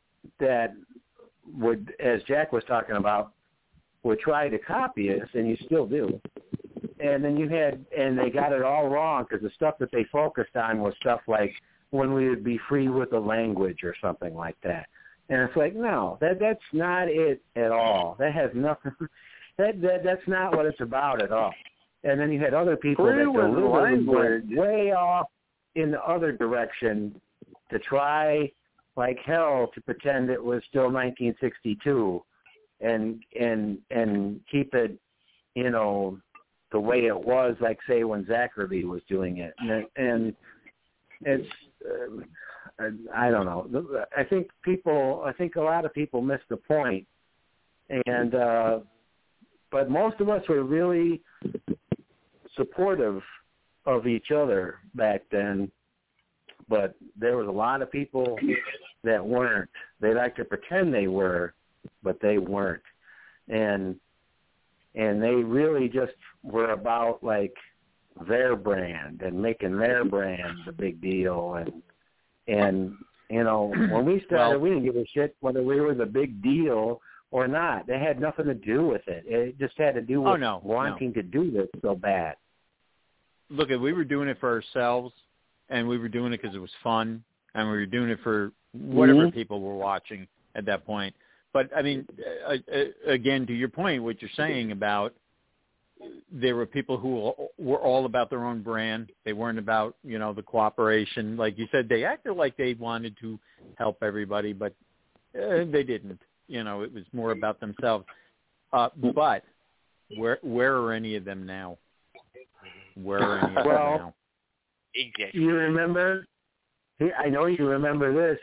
would, as Jack was talking about, would try to copy us, and you still do. And then and they got it all wrong because the stuff that they focused on was stuff like when we would be free with the language or something like that. And it's like, no, that's not it at all. That has nothing. That's not what it's about at all. And then you had other people that deliberately went way off in the other direction to try like hell to pretend it was still 1962 and keep it, you know, the way it was, like say when Zachary was doing it. And it's I don't know. I think a lot of people miss the point. And but most of us were really supportive of each other back then, but there was a lot of people that weren't. They like to pretend they were, but they weren't. And they really just were about like their brand and making their brand a big deal. And you know, when we started, we didn't give a shit whether we were the big deal or not. They had nothing to do with it. It just had to do with wanting to do this so bad. Look, we were doing it for ourselves, and we were doing it because it was fun, and we were doing it for whatever people were watching at that point. But, I mean, again, to your point, what you're saying about there were people who were all about their own brand. They weren't about, you know, the cooperation. Like you said, they acted like they wanted to help everybody, but they didn't. You know, it was more about themselves. But where are any of them now? Where are any of them now? You remember? I know you remember this.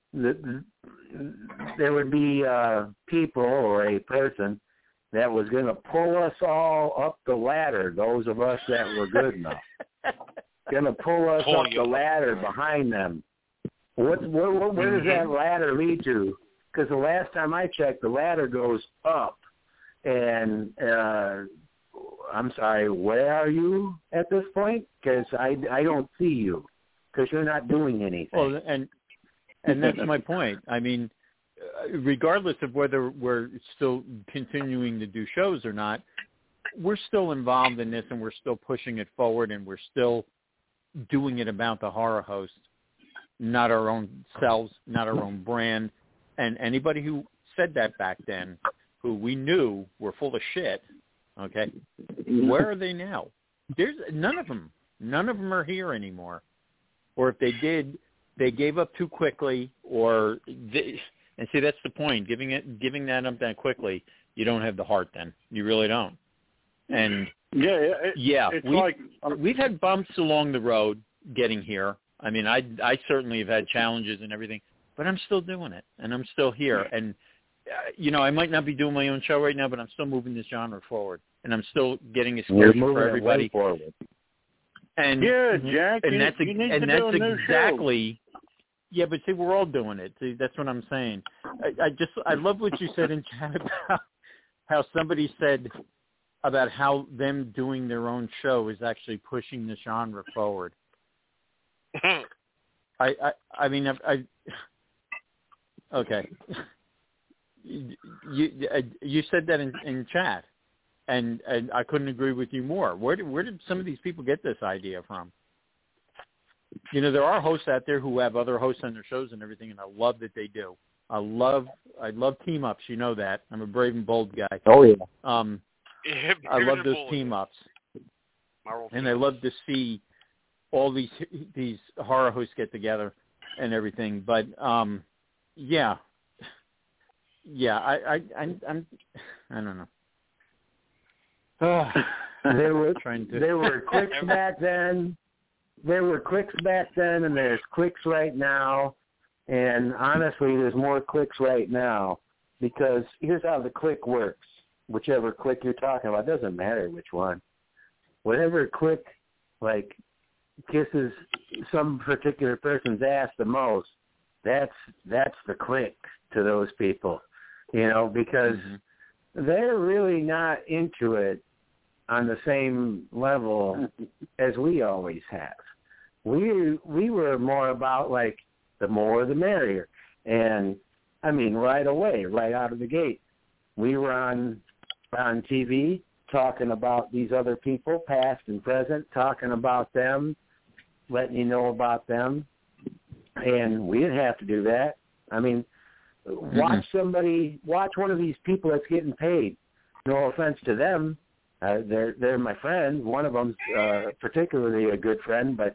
There would be people or a person that was going to pull us all up the ladder, those of us that were good enough. gonna pull us up the ladder behind them. Where does that ladder lead to? Because the last time I checked, the ladder goes up. And I'm sorry, where are you at this point? Because I don't see you. Because you're not doing anything. Well, and that's my point. I mean, regardless of whether we're still continuing to do shows or not, we're still involved in this, and we're still pushing it forward, and we're still doing it about the horror host, not our own selves, not our own brand. And anybody who said that back then, who we knew were full of shit, okay, where are they now? There's none of them. None of them are here anymore. Or if they did, they gave up too quickly, and see, that's the point. Giving that up that quickly, you don't have the heart then. You really don't. And we've had bumps along the road getting here. I mean, I certainly have had challenges and everything, but I'm still doing it, and I'm still here. And, I might not be doing my own show right now, but I'm still moving this genre forward, and I'm still getting exposure for everybody. Forward. And Jack, and that's exactly. Yeah, but see, we're all doing it. See, that's what I'm saying. I love what you said in chat about how somebody said about how them doing their own show is actually pushing the genre forward. I mean, okay. You said that in chat, and I couldn't agree with you more. Where did some of these people get this idea from? There are hosts out there who have other hosts on their shows and everything, and I love that they do. I love team ups. You know that. I'm a brave and bold guy. Oh yeah. I love those team ups, and I love to see all these horror hosts get together and everything. But yeah. I don't know. There were clicks back then. There were clicks back then, and there's clicks right now. And honestly, there's more clicks right now, because here's how the click works. Whichever click you're talking about, doesn't matter which one. Whatever click, like, kisses some particular person's ass the most, that's the click to those people, because they're really not into it on the same level as we always have. We were more about, like, the more the merrier. And, I mean, right away, right out of the gate, we were on TV talking about these other people, past and present, talking about them, letting you know about them. And we didn't have to do that. I mean, watch one of these people that's getting paid. No offense to them. They're my friend. One of them's particularly a good friend, but,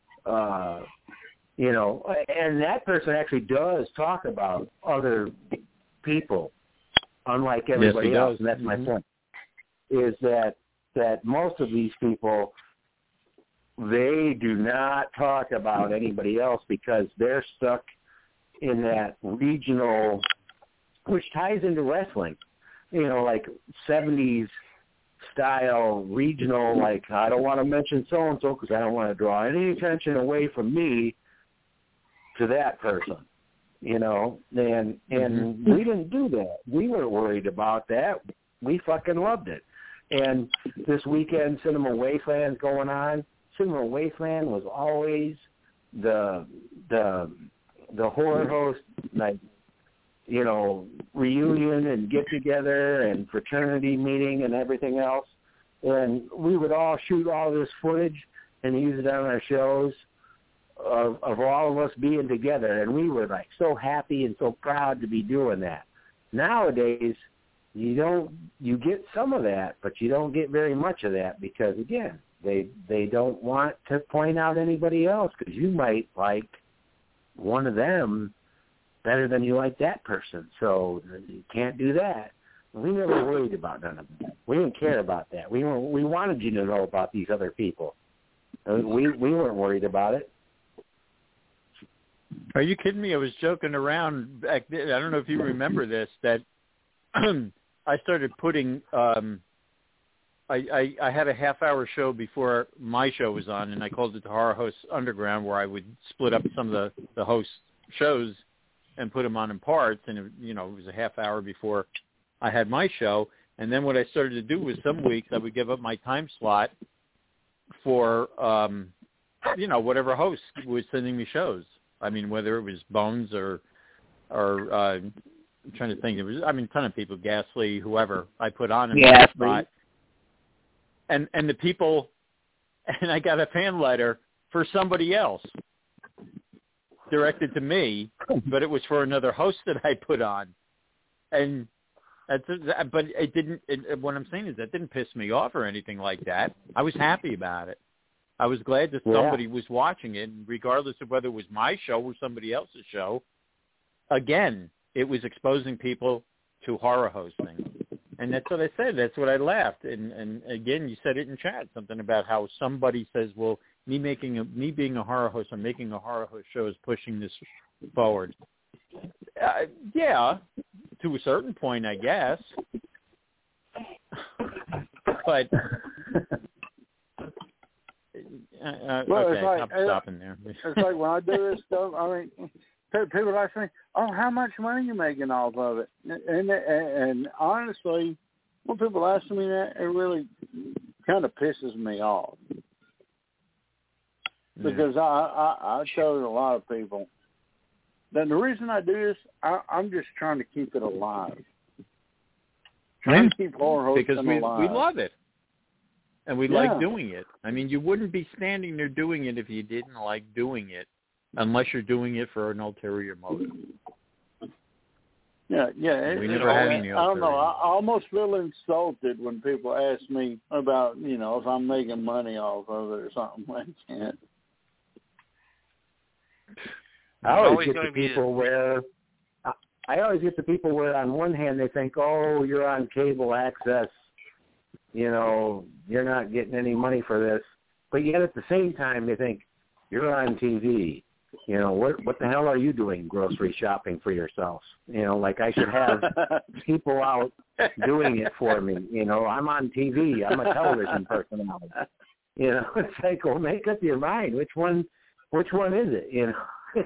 and that person actually does talk about other people, unlike everybody else, and that's my point, is that most of these people, they do not talk about anybody else because they're stuck in that regional, which ties into wrestling, like 70s style regional, like, I don't want to mention so-and-so because I don't want to draw any attention away from me to that person, and we didn't do that. We weren't worried about that. We fucking loved it. And this weekend, Cinema Wasteland going on. Cinema Wasteland was always the horror host, like, reunion and get together and fraternity meeting and everything else. And we would all shoot all this footage and use it on our shows of all of us being together. And we were, like, so happy and so proud to be doing that. Nowadays, you get some of that, but you don't get very much of that because, again, they don't want to point out anybody else because you might like one of them better than you like that person. So you can't do that. We never worried about none of that. We didn't care about that. We wanted you to know about these other people. We weren't worried about it. Are you kidding me? I was joking around back then. I don't know if you remember this, that I started putting I had a half-hour show before my show was on, and I called it the Horror Hosts Underground, where I would split up some of the host shows and put them on in parts, and it was a half hour before I had my show. And then what I started to do was some weeks I would give up my time slot for whatever host was sending me shows. I mean, whether it was Bones or I'm trying to think. It was, a ton of people, Ghastly, whoever I put on in that spot. And the people, and I got a fan letter for somebody else directed to me, but it was for another host that I put on. And but it didn't. What I'm saying is that didn't piss me off or anything like that. I was happy about it. I was glad that somebody was watching it, regardless of whether it was my show or somebody else's show. Again, it was exposing people to horror hosting. And that's what I said. That's what I laughed. And again, you said it in chat, something about how somebody says, well, me being a horror host or making a horror host show is pushing this forward. Yeah, to a certain point, I guess. But okay, I'm stopping there. It's like when I do this stuff, people ask me, "Oh, how much money are you making off of it?" And honestly, when people ask me that, it really kind of pisses me off because I showed a lot of people that the reason I do this, I'm just trying to keep it alive, trying to keep horror hosting because alive. We love it. And we like doing it. I mean, you wouldn't be standing there doing it if you didn't like doing it, unless you're doing it for an ulterior motive. Yeah. We never had any ulterior. I don't know. I almost feel insulted when people ask me about, if I'm making money off of it or something like that. I always get the people where on one hand they think, oh, you're on cable access, you're not getting any money for this. But yet at the same time they think, you're on TV. What the hell are you doing grocery shopping for yourself? Like I should have people out doing it for me. I'm on TV. I'm a television personality. It's like, well, make up your mind. Which one is it?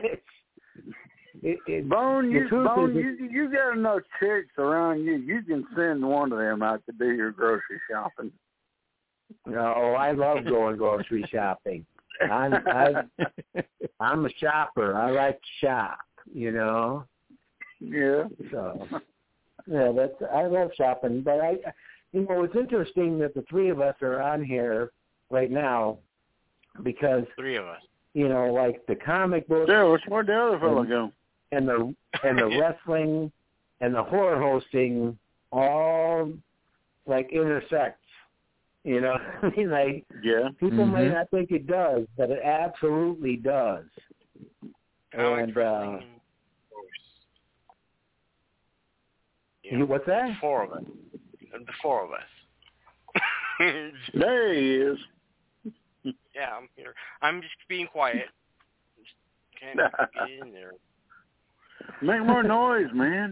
Bone, you got enough chicks around you. You can send one of them out to do your grocery shopping. No, I love going grocery shopping. I'm a shopper. I like to shop. Yeah. So I love shopping, but it's interesting that the three of us are on here right now because three of us. Like the comic books. Yeah, where'd the other fellow go? And the wrestling and the horror hosting all like intersect. People may not think it does, but it absolutely does. And what's that? The four of us. There he is. Yeah, I'm here. I'm just being quiet. Just can't get in there. Make more noise, man.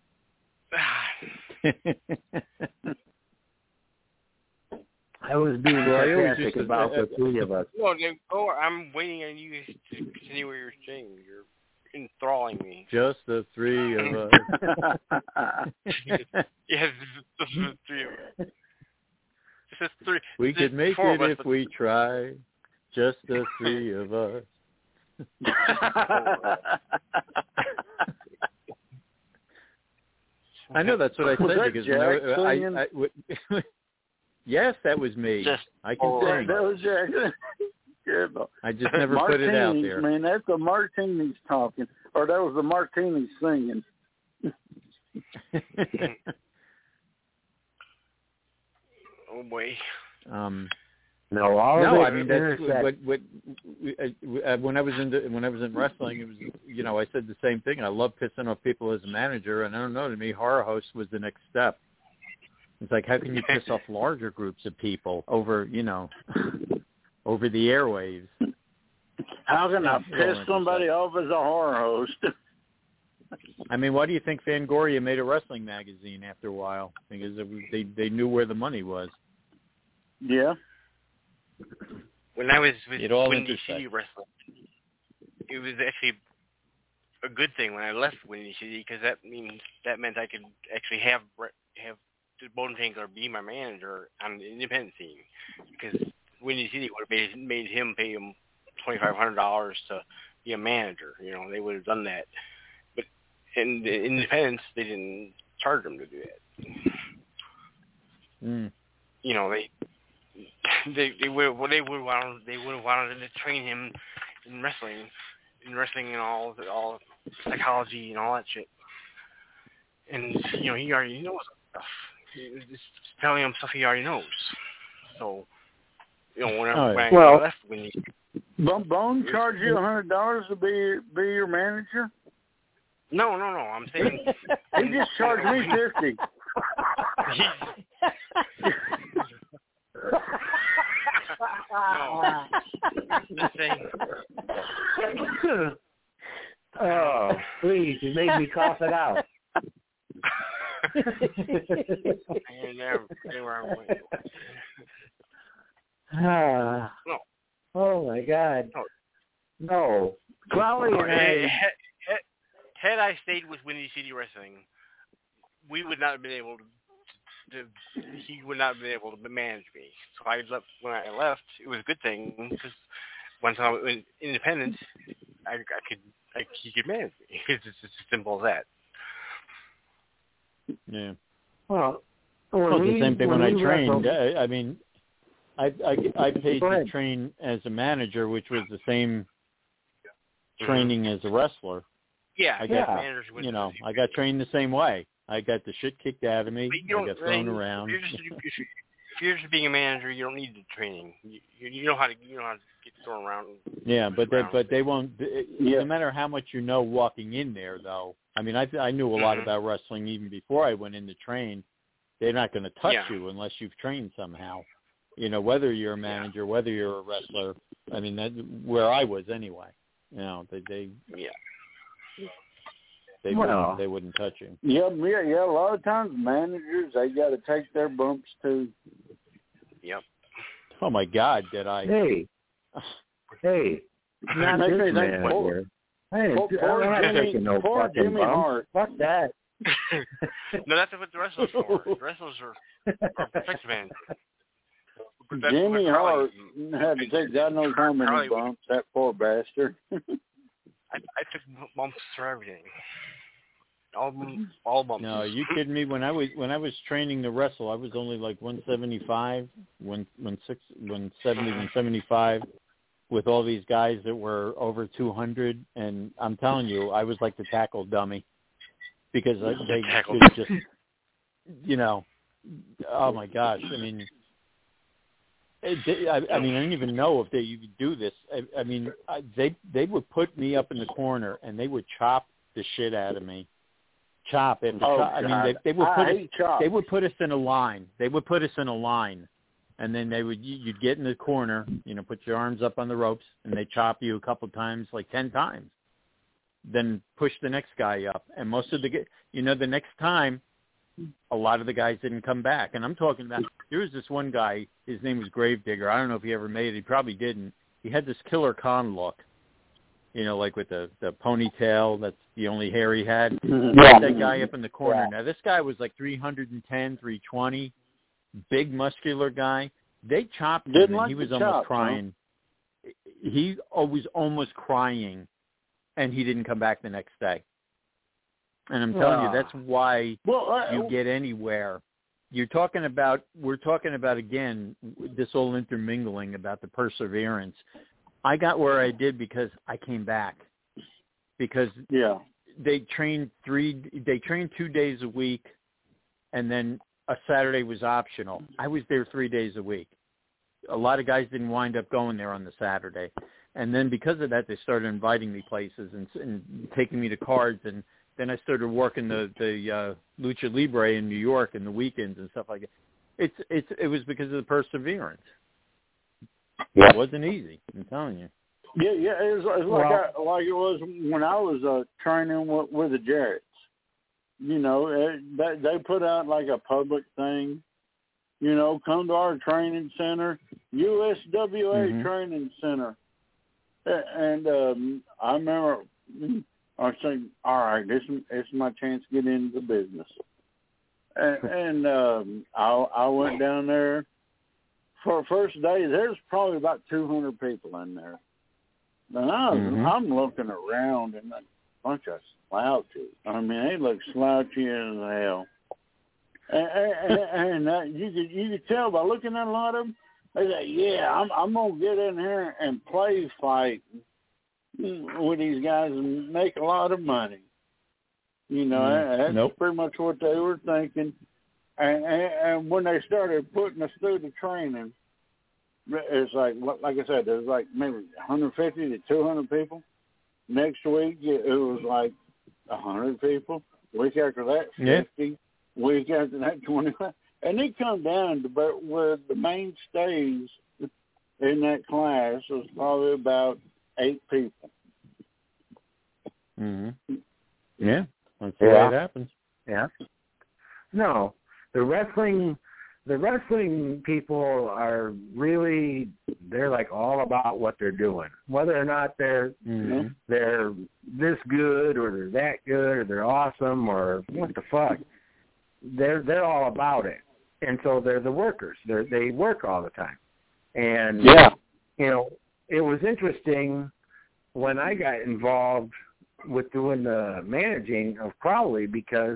I was being sarcastic about the three of us. No, I'm waiting on you to continue what you're saying. You're enthralling me. Just the three of us. Yes, just the three of us. Just three. We could make it if we try. Just the three of us. I know that's what I said because yes, that was me. I can sing. That was Jack. I just never put it out there. Man, that's the Martinis talking, or that was the Martinis singing. Oh boy. I mean that's when I was in wrestling, it was I said the same thing. I love pissing off people as a manager, and I don't know, to me, horror host was the next step. It's like, how can you piss off larger groups of people over over the airwaves? How can I piss somebody off as a horror host? I mean, why do you think Fangoria made a wrestling magazine after a while? Because they knew where the money was. Yeah. When I was with It all Windy intersects. City Wrestling, it was actually a good thing when I left Windy City because that meant I could actually have the Bone Jangler be my manager on the independent scene, because Windy City would have made him pay him $2,500 to be a manager. You know, they would have done that. But in the independents, they didn't charge him to do that. You know, they would have wanted to train him in wrestling and all psychology and all that shit. And you know, he already knows stuff. Just telling him stuff he already knows. So, you know, when I left, Bone charge you $100 to be your manager? No. I'm saying he just charged me $50. No. Just saying. Oh, please, you made me cough it out. Oh my God! No, Crowley and I. Had I stayed with Windy City Wrestling, we would not have been able to. He would not have been able to manage me. So I left. When I left, it was a good thing because once I was independent, he could manage me. It's just as simple as that. Yeah. Well, it's the same thing when I trained. I mean, I paid to train as a manager, which was the same training as a wrestler. Yeah, I got I got trained the same way. I got the shit kicked out of me. I got thrown around. If you're just being a manager, you don't need the training. You know how to get thrown around. Yeah, but they won't. No matter how much you know walking in there, though. I mean, I knew a lot about wrestling even before I went in to train. They're not going to touch you unless you've trained somehow. You know, whether you're a manager, whether you're a wrestler. I mean, that's where I was anyway. You know, they wouldn't touch you. Yeah. A lot of times managers, they got to take their bumps too. Yep. Oh my God, did I? Hey. Not this manager. Poor Jimmy Hart. Fuck that. No, that's what the wrestlers are for. The wrestlers are perfect managers. Jimmy Hart had to take God knows how many bumps. That poor bastard. I took bumps for everything. All bumps. No, are you kidding me? When I was training to wrestle, I was only like 175, 170, 175, with all these guys that were over 200, and I'm telling you, I was like the tackle dummy because they just, you know, oh my gosh, I mean. I didn't even know if you could do this. I mean, they would put me up in the corner and they would chop the shit out of me. Chop it. I mean, they would put us in a line. They would put us in a line, and then you'd get in the corner, you know, put your arms up on the ropes, and they chop you a couple times, like 10 times. Then push the next guy up, and most of the next time, a lot of the guys didn't come back. And I'm talking about, there was this one guy, his name was Gravedigger. I don't know if he ever made it. He probably didn't. He had this Killer Khan look, you know, like with the ponytail. That's the only hair he had. That guy up in the corner. Now, this guy was like 310, 320, big muscular guy. They chopped him, and he was almost crying. Huh? He was almost crying, and he didn't come back the next day. And I'm telling you, that's why you get anywhere. We're talking about, again, this whole intermingling about the perseverance. I got where I did because I came back. Because they trained 2 days a week, and then a Saturday was optional. I was there 3 days a week. A lot of guys didn't wind up going there on the Saturday. And then because of that, they started inviting me places and taking me to cards, and then I started working the Lucha Libre in New York in the weekends and stuff like that. It was because of the perseverance. Yeah. It wasn't easy, I'm telling you. Yeah, it was like it was when I was training with the Jarretts. You know, they put out like a public thing, come to our training center, USWA Training Center. And I remember I was saying, all right, this is my chance to get into the business. And I went down there. For the first day, there's probably about 200 people in there. And I'm looking around, and a bunch of slouches. I mean, they look slouchy as hell. And you could tell by looking at a lot of them, they say, yeah, I'm going to get in here and play fight with these guys and make a lot of money. That's pretty much what they were thinking. And when they started putting us through the training, it's like I said, there's like maybe 150 to 200 people. Next week, it was like 100 people. Week after that, 50. Yeah. Week after that, 25. And it come down to where the mainstays in that class was probably about 8 people. Yeah, that's the way it happens. Yeah. No, the wrestling people are really, they're like all about what they're doing. Whether or not they're this good or they're that good or they're awesome or what the fuck, they're all about it. And so they're the workers. They work all the time. And, it was interesting when I got involved with doing the managing of Crowley because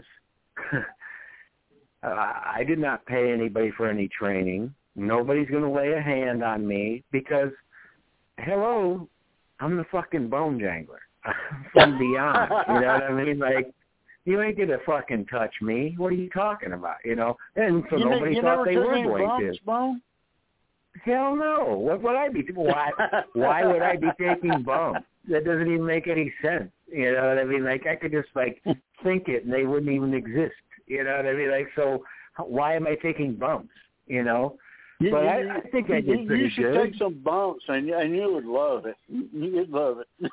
I did not pay anybody for any training. Nobody's going to lay a hand on me because, hello, I'm the fucking bone jangler from beyond. You know what I mean? Like, you ain't going to fucking touch me. What are you talking about, And so nobody thought they were going to. Bone? Hell no. What would I be? Why would I be taking bumps? That doesn't even make any sense. You know what I mean? Like, I could just, think it and they wouldn't even exist. You know what I mean? Like, so why am I taking bumps, But I think I did pretty good. You should take some bumps, and you would love it. You'd love it.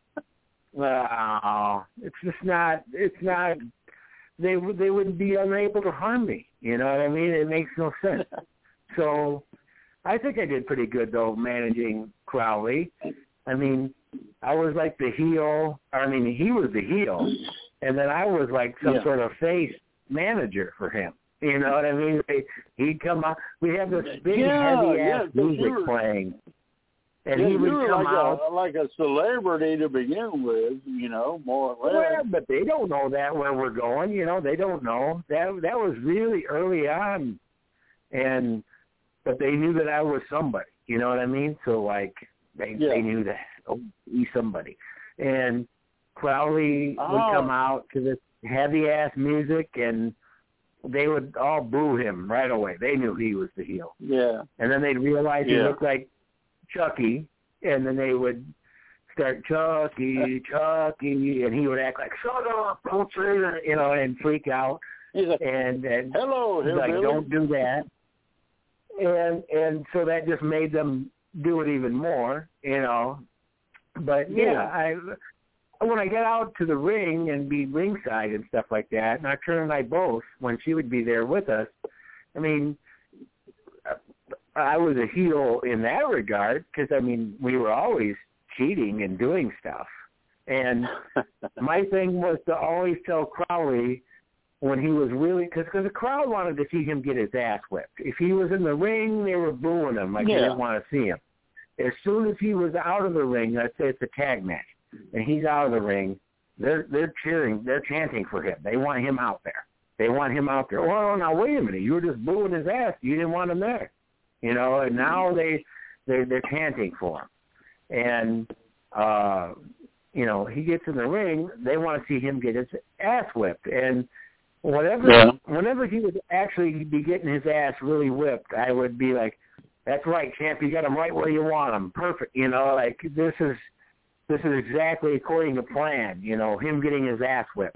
Well, it's not, they would be unable to harm me. You know what I mean? It makes no sense. So I think I did pretty good, though, managing Crowley. I mean, I was like the heel. I mean, he was the heel, and then I was like some sort of face manager for him. You know what I mean? He'd come out. We have this big heavy-ass music playing. And he would come out like a celebrity to begin with, more or less. Well, but they don't know that where we're going. They don't know. That was really early on, but they knew that I was somebody. You know what I mean? So they knew that he's somebody. And Crowley would come out to this heavy-ass music, and they would all boo him right away. They knew he was the heel. Yeah. And then they'd realize he looked like Chucky, and then they would start Chucky, and he would act like, shut up, don't say that, and freak out. He's like, and hello, he's like, don't do that. And so that just made them do it even more, But, when I get out to the ring and be ringside and stuff like that, and Artura and I both, when she would be there with us, I mean, I was a heel in that regard because, we were always cheating and doing stuff. And my thing was to always tell Crowley when he was really, because the crowd wanted to see him get his ass whipped. If he was in the ring, they were booing him like they didn't want to see him. As soon as he was out of the ring, let's say it's a tag match, and he's out of the ring, they're cheering, they're chanting for him. They want him out there. Well, now wait a minute, you were just booing his ass. You didn't want him there, And now they're chanting for him, and he gets in the ring. They want to see him get his ass whipped, and whenever he would actually be getting his ass really whipped, I would be like, "That's right, champ. You got him right where you want him. Perfect. This is exactly according to plan, him getting his ass whipped.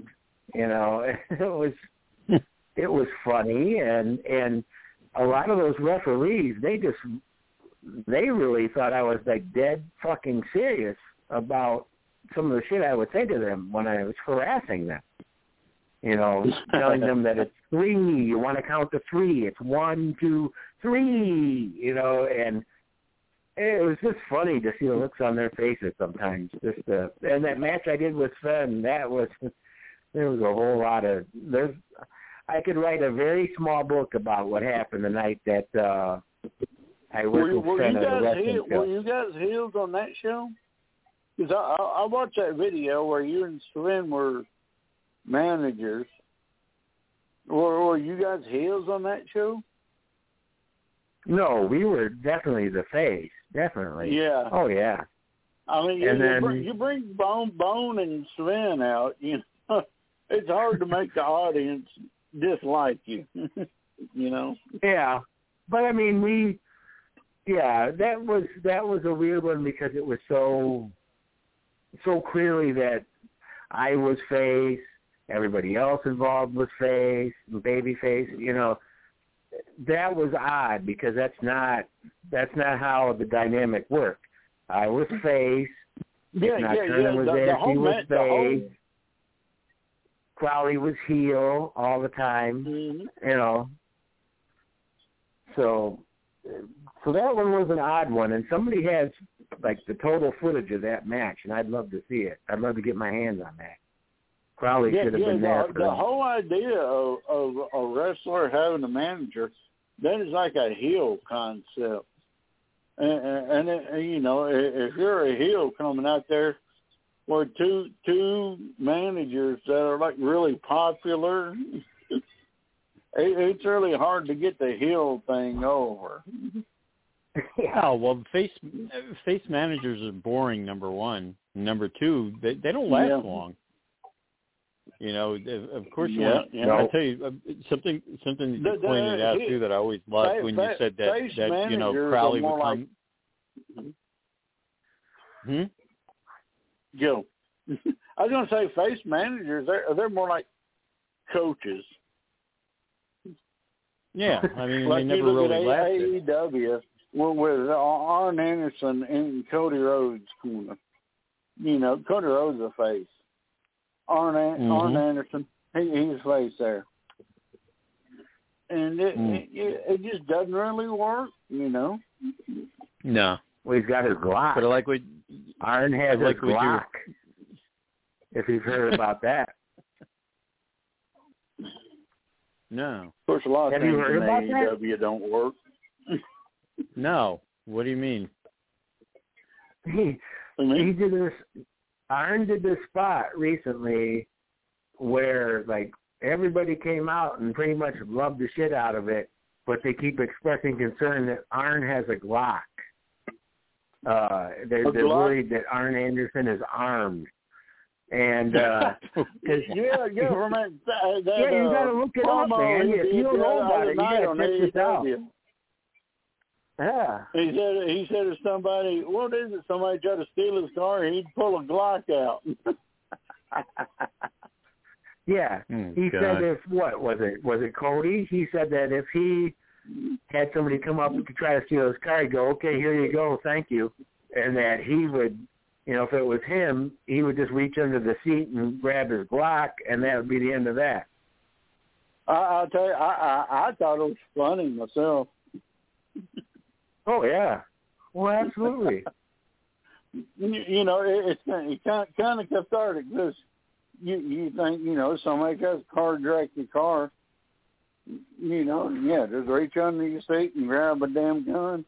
It was funny, and a lot of those referees, they really thought I was like dead fucking serious about some of the shit I would say to them when I was harassing them. telling them that it's 3. You want to count to 3. It's 1, 2, 3. And it was just funny to see the looks on their faces sometimes. And that match I did with Sven, there was a whole lot of I could write a very small book about what happened the night that I worked with Sven at a wrestling show. Were you guys heels on that show? Because I watched that video where you and Sven were managers. Were you guys heels on that show? No, we were definitely the face. Definitely. Yeah. Oh, yeah. I mean, you bring Bone and Sven out, it's hard to make the audience dislike you, Yeah. But, I mean, that was a weird one because it was so clearly that I was face, everybody else involved was face, baby face, That was odd because that's not how the dynamic worked. I was face. Turner was there. He was face. Crowley was heel all the time. Mm-hmm. So that one was an odd one, and somebody has like the total footage of that match, and I'd love to see it. I'd love to get my hands on that. Crowley should have been there. The whole idea of a wrestler having a manager, that is like a heel concept. And if you're a heel coming out there with two managers that are like really popular, it's really hard to get the heel thing over. Yeah, well, face managers are boring, number one. Number two, they don't last long. Of course you want. I'll tell you something you pointed out too that I always loved when you said that Crowley would come. Joe, I was going to say face managers. They're more like coaches. Yeah, I mean like they never really lasted. AEW with Arn Anderson and Cody Rhodes corner. Cody Rhodes is a face. Arn Anderson, he's face there. And it just doesn't really work, No. Well, he's got his Glock. But Arn has his Glock. If you've heard about that. No. Of course, a lot of things in AEW that? Don't work. No. What do you mean? He did this. Arn did this spot recently where, like, everybody came out and pretty much loved the shit out of it, but they keep expressing concern that Arn has a Glock. They're worried that Arn Anderson is armed. And from that, you got to look it up, man. If you don't know about it, you got to check this out. Yeah. He said if somebody tried to steal his car, he'd pull a Glock out. Yeah. He said what was it Cody? He said that if he had somebody come up to try to steal his car, he'd go, okay, here you go, thank you. And that he would, if it was him, he would just reach under the seat and grab his Glock, and that would be the end of that. I'll tell you, I thought it was funny myself. Oh, yeah. Well, absolutely. It's kind of cathartic because you think, somebody has a carjacked your car, just reach under your seat and grab a damn gun.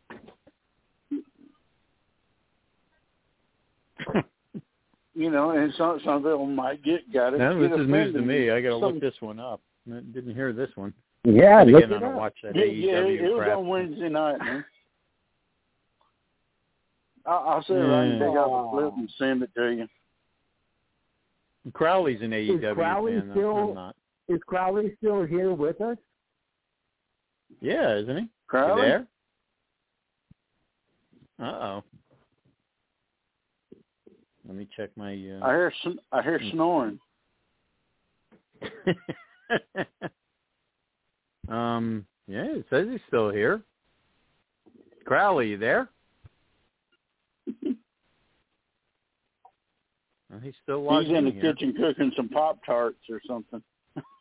And some people might got it. No, this is news to me. I got to look this one up. I didn't hear this one. Yeah, look it up. Watch that AEW it was on Wednesday night, man. I'll sit around and dig up a clip and send it to you. Crowley's an AEW fan. I'm not. Is Crowley still here with us? Yeah, isn't he? Crowley? You there? Uh-oh. Let me check my... I hear snoring. Yeah, it says he's still here. Crowley, you there? Well, he's still watching. He's in the kitchen cooking some Pop-Tarts or something.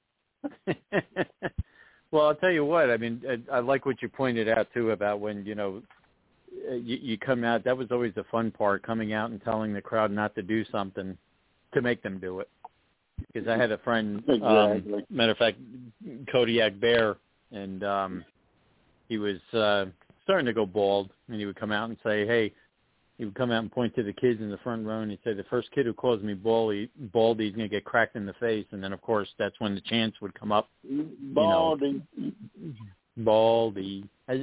Well, I'll tell you what. I mean, I like what you pointed out too about when you come out. That was always the fun part, coming out and telling the crowd not to do something to make them do it. Because I had a friend, exactly. Matter of fact, Kodiak Bear, and he was starting to go bald, and he would come out and say, hey, he would come out and point to the kids in the front row, and he'd say, the first kid who calls me baldy, he's going to get cracked in the face. And then, of course, that's when the chants would come up. Baldy. Baldy.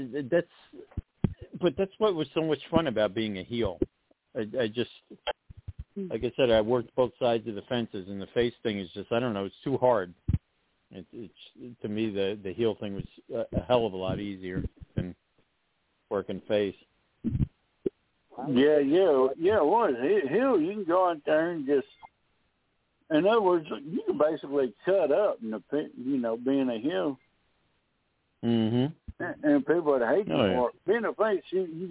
But that's what was so much fun about being a heel. I just, like I said, I worked both sides of the fences, and the face thing is just, I don't know, it's too hard. It's to me, the heel thing was a hell of a lot easier than working face. Yeah, it was. Heel, you can go out there and just, in other words, you can basically cut up, being a heel. Mm-hmm. And people would hate you for it. Being a face, you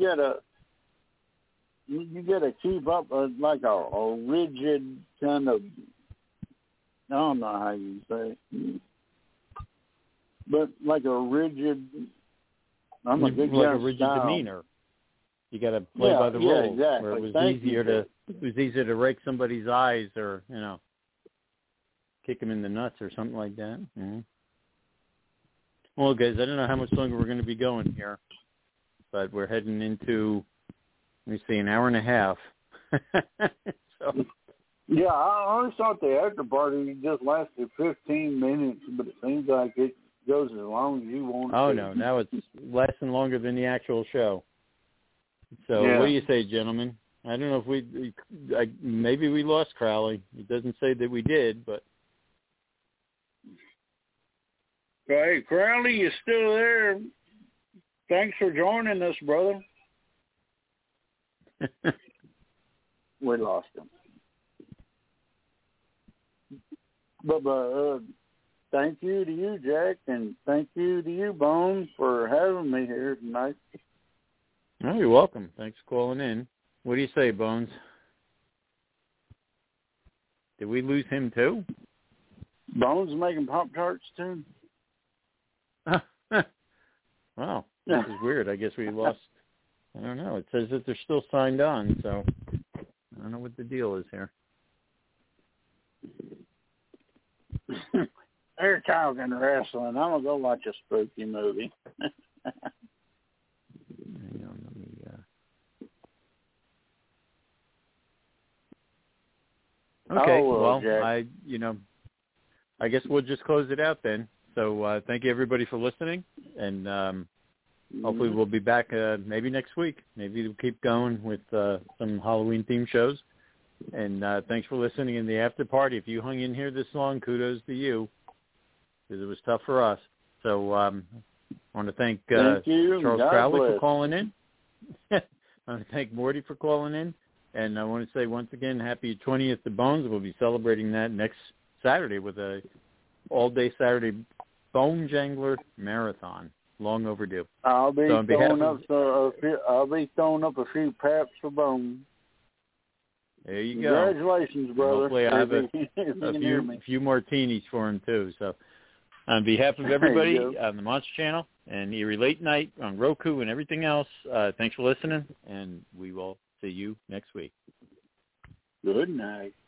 gotta keep up like a rigid kind of, I don't know how you say it, but like a rigid, I'm a good like a rigid demeanor. You got to play by the rules. Exactly. Where it was easier to rake somebody's eyes, or kick them in the nuts or something like that. Mm-hmm. Well, guys, I don't know how much longer we're going to be going here, but we're heading into, let me see, an hour and a half. So. Yeah, I always thought the after party just lasted 15 minutes, but it seems like it goes as long as you want it. Oh, no, now it's lasting longer than the actual show. So What do you say, gentlemen? I don't know if maybe we lost Crowley. It doesn't say that we did, but. Hey, Crowley, you still there? Thanks for joining us, brother. We lost him. But thank you to you, Jack, and thank you to you, Bones, for having me here tonight. Oh, you're welcome. Thanks for calling in. What do you say, Bones? Did we lose him too? Bones making Pop-Tarts too? Wow, this is weird. I guess we lost. I don't know. It says that they're still signed on, so I don't know what the deal is here. They're talking wrestling. I'm going to go watch a spooky movie. Hang on, let me... Okay, Jack. I guess we'll just close it out then. So thank you, everybody, for listening, and hopefully we'll be back maybe next week. Maybe we'll keep going with some Halloween-themed shows. And thanks for listening in the after party. If you hung in here this long, kudos to you, because it was tough for us. So I want to thank Charles Crowley for calling in. I want to thank Morty for calling in. And I want to say once again, happy 20th to Bones. We'll be celebrating that next Saturday with a all-day Saturday Bone Jangler Marathon. Long overdue. I'll be throwing up a few paps for Bones. There you go. Congratulations, brother. Hopefully I have a few martinis for him, too. So on behalf of everybody on the Monster Channel and Eerie Late Night on Roku and everything else, thanks for listening, and we will see you next week. Good night.